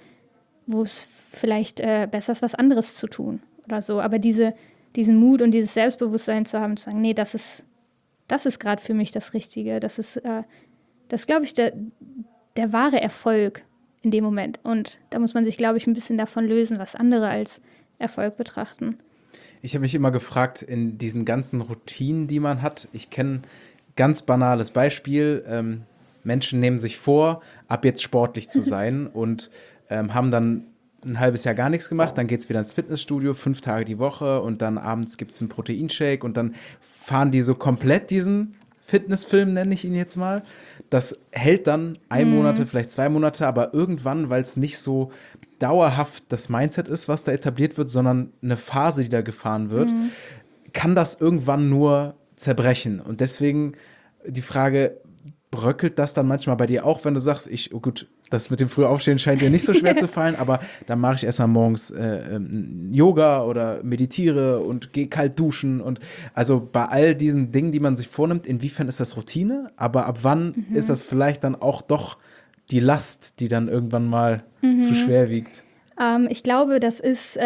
es vielleicht besser ist, was anderes zu tun oder so. Aber diesen Mut und dieses Selbstbewusstsein zu haben, zu sagen, nee, das ist gerade für mich das Richtige. Das ist, glaube ich, der wahre Erfolg in dem Moment. Und da muss man sich, glaube ich, ein bisschen davon lösen, was andere als Erfolg betrachten. Ich habe mich immer gefragt, in diesen ganzen Routinen, die man hat, ich kenne ganz banales Beispiel, Menschen nehmen sich vor, ab jetzt sportlich zu sein und haben dann ein halbes Jahr gar nichts gemacht, dann geht es wieder ins Fitnessstudio, 5 Tage die Woche und dann abends gibt es einen Proteinshake und dann fahren die so komplett diesen Fitnessfilm, nenne ich ihn jetzt mal. Das hält dann 1 Monat, vielleicht 2 Monate, aber irgendwann, weil es nicht so dauerhaft das Mindset ist, was da etabliert wird, sondern eine Phase, die da gefahren wird, kann das irgendwann nur zerbrechen. Und deswegen die Frage, bröckelt das dann manchmal bei dir auch, wenn du sagst, oh gut, das mit dem Frühaufstehen scheint dir nicht so schwer zu fallen, aber dann mache ich erstmal morgens Yoga oder meditiere und gehe kalt duschen und also bei all diesen Dingen, die man sich vornimmt, inwiefern ist das Routine, aber ab wann ist das vielleicht dann auch doch die Last, die dann irgendwann mal zu schwer wiegt? Ich glaube, das ist,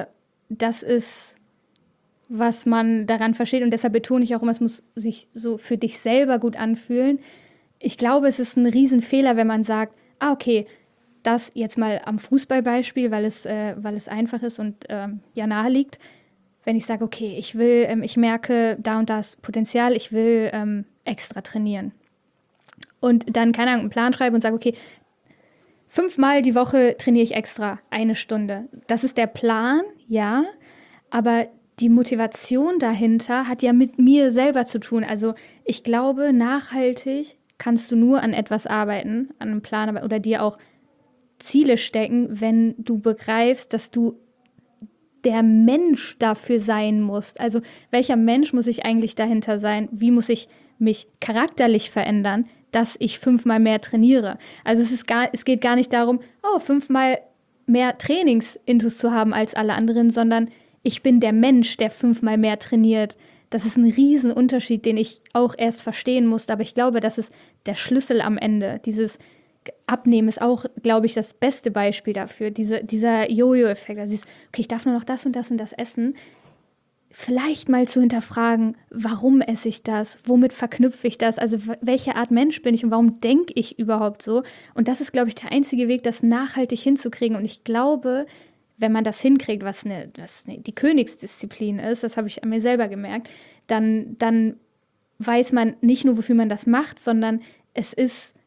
was man daran versteht und deshalb betone ich auch immer, es muss sich so für dich selber gut anfühlen. Ich glaube, es ist ein Riesenfehler, wenn man sagt, okay, das jetzt mal am Fußballbeispiel, weil es einfach ist und ja nahe liegt. Wenn ich sage, okay, ich merke da und das Potenzial, ich will extra trainieren. Und dann, keine Ahnung, einen Plan schreibe und sage, okay, 5-mal die Woche trainiere ich extra 1 Stunde. Das ist der Plan, ja, aber die Motivation dahinter hat ja mit mir selber zu tun. Also ich glaube, nachhaltig kannst du nur an etwas arbeiten, an einem Plan oder dir auch Ziele stecken, wenn du begreifst, dass du der Mensch dafür sein musst. Also welcher Mensch muss ich eigentlich dahinter sein? Wie muss ich mich charakterlich verändern, dass ich 5-mal mehr trainiere? Also es geht gar nicht darum, 5-mal mehr Trainingsintus zu haben als alle anderen, sondern ich bin der Mensch, der 5-mal mehr trainiert. Das ist ein Riesenunterschied, den ich auch erst verstehen musste. Aber ich glaube, das ist der Schlüssel am Ende. Dieses Abnehmen ist auch, glaube ich, das beste Beispiel dafür. Dieser Jojo-Effekt. Also okay, ich darf nur noch das und das und das essen. Vielleicht mal zu hinterfragen, warum esse ich das? Womit verknüpfe ich das? Also welche Art Mensch bin ich und warum denke ich überhaupt so? Und das ist, glaube ich, der einzige Weg, das nachhaltig hinzukriegen. Und ich glaube, wenn man das hinkriegt, was die Königsdisziplin ist, das habe ich an mir selber gemerkt, dann weiß man nicht nur, wofür man das macht, sondern es ist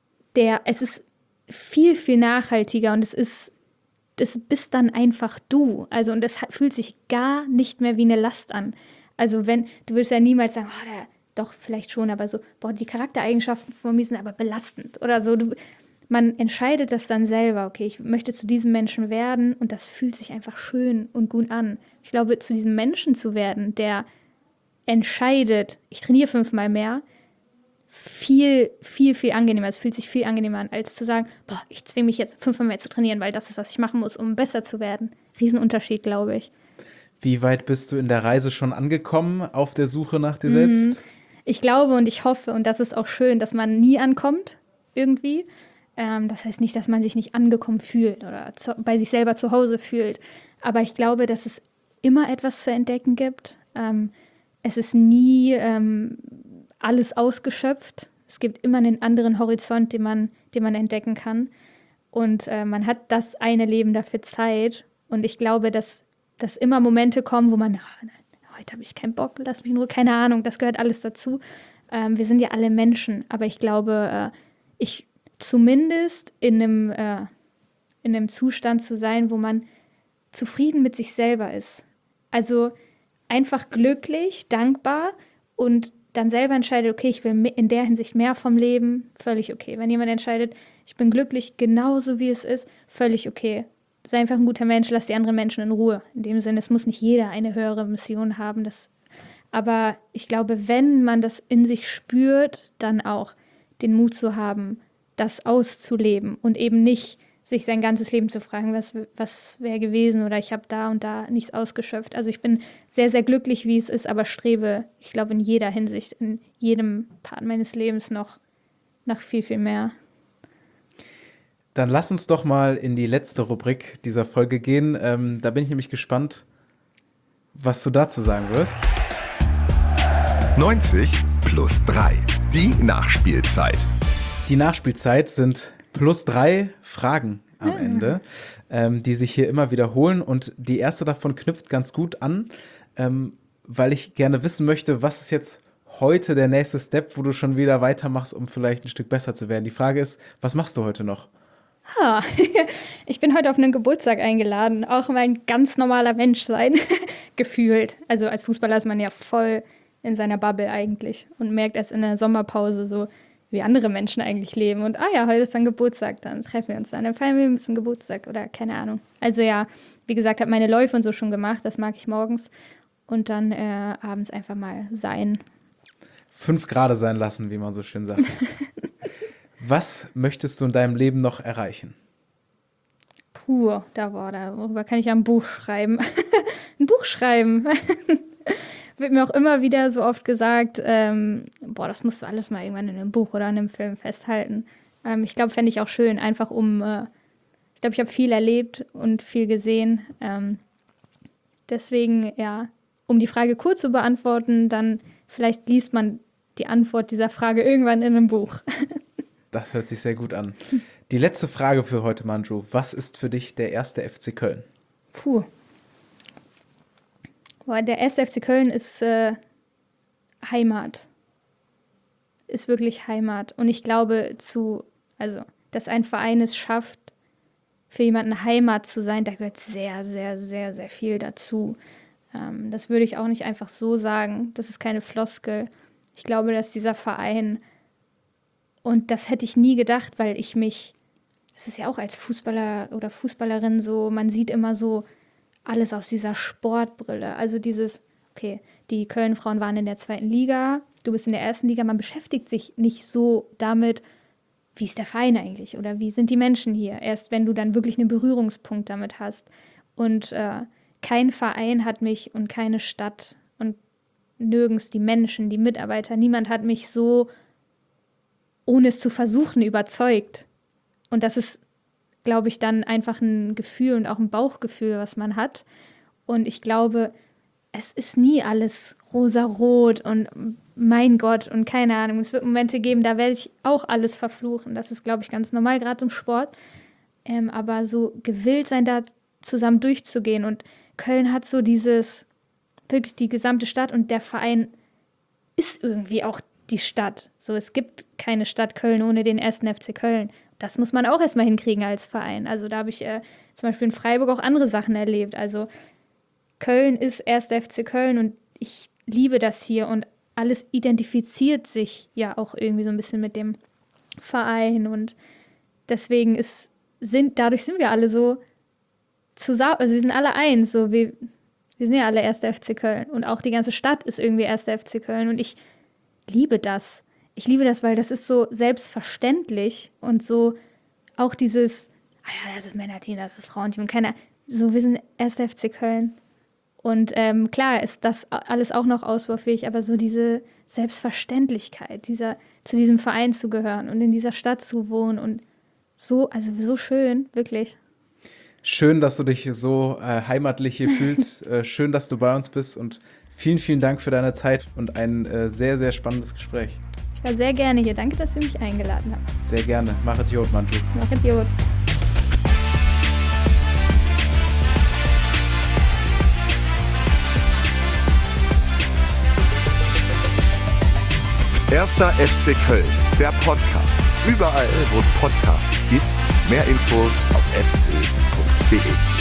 viel, viel nachhaltiger und das bist dann einfach du. Also, und das fühlt sich gar nicht mehr wie eine Last an. Also, du würdest ja niemals sagen, doch, vielleicht schon, aber so, die Charaktereigenschaften von mir sind aber belastend oder so. Man entscheidet das dann selber, okay, ich möchte zu diesem Menschen werden und das fühlt sich einfach schön und gut an. Ich glaube, zu diesem Menschen zu werden, der entscheidet, ich trainiere 5-mal mehr, viel, viel, viel angenehmer. Es fühlt sich viel angenehmer an, als zu sagen, ich zwinge mich jetzt 5-mal mehr zu trainieren, weil das ist, was ich machen muss, um besser zu werden. Riesenunterschied, glaube ich. Wie weit bist du in der Reise schon angekommen auf der Suche nach dir selbst? Ich glaube und ich hoffe, und das ist auch schön, dass man nie ankommt, irgendwie. Das heißt nicht, dass man sich nicht angekommen fühlt oder bei sich selber zu Hause fühlt. Aber ich glaube, dass es immer etwas zu entdecken gibt. Es ist nie alles ausgeschöpft. Es gibt immer einen anderen Horizont, den man entdecken kann. Und man hat das eine Leben dafür Zeit. Und ich glaube, dass immer Momente kommen, wo man, heute habe ich keinen Bock, lass mich in Ruhe, keine Ahnung, das gehört alles dazu. Wir sind ja alle Menschen, aber ich glaube, ich zumindest in einem Zustand zu sein, wo man zufrieden mit sich selber ist. Also einfach glücklich, dankbar und dann selber entscheidet, okay, ich will in der Hinsicht mehr vom Leben, völlig okay. Wenn jemand entscheidet, ich bin glücklich, genauso wie es ist, völlig okay. Sei einfach ein guter Mensch, lass die anderen Menschen in Ruhe. In dem Sinne, es muss nicht jeder eine höhere Mission haben. Aber ich glaube, wenn man das in sich spürt, dann auch den Mut zu haben, das auszuleben und eben nicht sich sein ganzes Leben zu fragen, was wäre gewesen oder ich habe da und da nichts ausgeschöpft. Also ich bin sehr, sehr glücklich, wie es ist, aber strebe, ich glaube, in jeder Hinsicht, in jedem Part meines Lebens noch nach viel, viel mehr. Dann lass uns doch mal in die letzte Rubrik dieser Folge gehen. Da bin ich nämlich gespannt, was du dazu sagen wirst. 90 plus 3. Die Nachspielzeit. Die Nachspielzeit sind plus 3 Fragen am Ende, die sich hier immer wiederholen. Und die erste davon knüpft ganz gut an, weil ich gerne wissen möchte, was ist jetzt heute der nächste Step, wo du schon wieder weitermachst, um vielleicht ein Stück besser zu werden. Die Frage ist, was machst du heute noch? Ich bin heute auf einen Geburtstag eingeladen, auch mal ein ganz normaler Mensch sein, gefühlt. Also als Fußballer ist man ja voll in seiner Bubble eigentlich und merkt erst in der Sommerpause so, wie andere Menschen eigentlich leben. Und heute ist dann Geburtstag, dann treffen wir uns dann feiern wir ein bisschen Geburtstag oder keine Ahnung. Also ja, wie gesagt, habe meine Läufe und so schon gemacht, das mag ich morgens. Und dann abends einfach mal sein. 5 Grad sein lassen, wie man so schön sagt. Was möchtest du in deinem Leben noch erreichen? Darüber kann ich ja ein Buch schreiben. Ein Buch schreiben. Wird mir auch immer wieder so oft gesagt, das musst du alles mal irgendwann in einem Buch oder in einem Film festhalten. Ich glaube, fände ich auch schön, einfach ich glaube, ich habe viel erlebt und viel gesehen. Deswegen, ja, um die Frage kurz zu beantworten, dann vielleicht liest man die Antwort dieser Frage irgendwann in einem Buch. Das hört sich sehr gut an. Die letzte Frage für heute, Manju. Was ist für dich der erste FC Köln? Der erste FC Köln ist Heimat. Ist wirklich Heimat. Und ich glaube, dass ein Verein es schafft, für jemanden Heimat zu sein, da gehört sehr, sehr, sehr, sehr viel dazu. Das würde ich auch nicht einfach so sagen. Das ist keine Floskel. Ich glaube, dass dieser Verein, und das hätte ich nie gedacht, weil das ist ja auch als Fußballer oder Fußballerin so, man sieht immer so alles aus dieser Sportbrille. Also die Köln-Frauen waren in der 2. Liga, du bist in der 1. Liga, man beschäftigt sich nicht so damit, wie ist der Verein eigentlich oder wie sind die Menschen hier, erst wenn du dann wirklich einen Berührungspunkt damit hast. Und kein Verein hat mich und keine Stadt und nirgends die Menschen, die Mitarbeiter, niemand hat mich so, ohne es zu versuchen, überzeugt. Und das ist, glaube ich, dann einfach ein Gefühl und auch ein Bauchgefühl, was man hat. Und ich glaube, es ist nie alles rosarot und mein Gott und keine Ahnung. Es wird Momente geben, da werde ich auch alles verfluchen. Das ist, glaube ich, ganz normal, gerade im Sport. Aber so gewillt sein, da zusammen durchzugehen. Und Köln hat so wirklich die gesamte Stadt und der Verein ist irgendwie auch die Stadt. So, es gibt keine Stadt Köln ohne den 1. FC Köln. Das muss man auch erstmal hinkriegen als Verein. Also da habe ich zum Beispiel in Freiburg auch andere Sachen erlebt. Also Köln ist 1. FC Köln und ich liebe das hier und alles identifiziert sich ja auch irgendwie so ein bisschen mit dem Verein und deswegen dadurch sind wir alle so zusammen, also wir sind alle eins, so wir sind ja alle 1. FC Köln und auch die ganze Stadt ist irgendwie 1. FC Köln und ich liebe das. Ich liebe das, weil das ist so selbstverständlich und so auch dieses, das ist Männerteam, das ist Frauenteam und wir sind 1. FC Köln. Und klar ist das alles auch noch ausbaufähig, aber so diese Selbstverständlichkeit, zu diesem Verein zu gehören und in dieser Stadt zu wohnen und so schön, wirklich. Schön, dass du dich so heimatlich hier fühlst. Schön, dass du bei uns bist und vielen, vielen Dank für deine Zeit und ein sehr, sehr spannendes Gespräch. Ich war sehr gerne hier. Danke, dass ihr mich eingeladen habt. Sehr gerne. Mach es gut, Manju. Mach es gut. Erster FC Köln, der Podcast. Überall, wo es Podcasts gibt. Mehr Infos auf fc.de.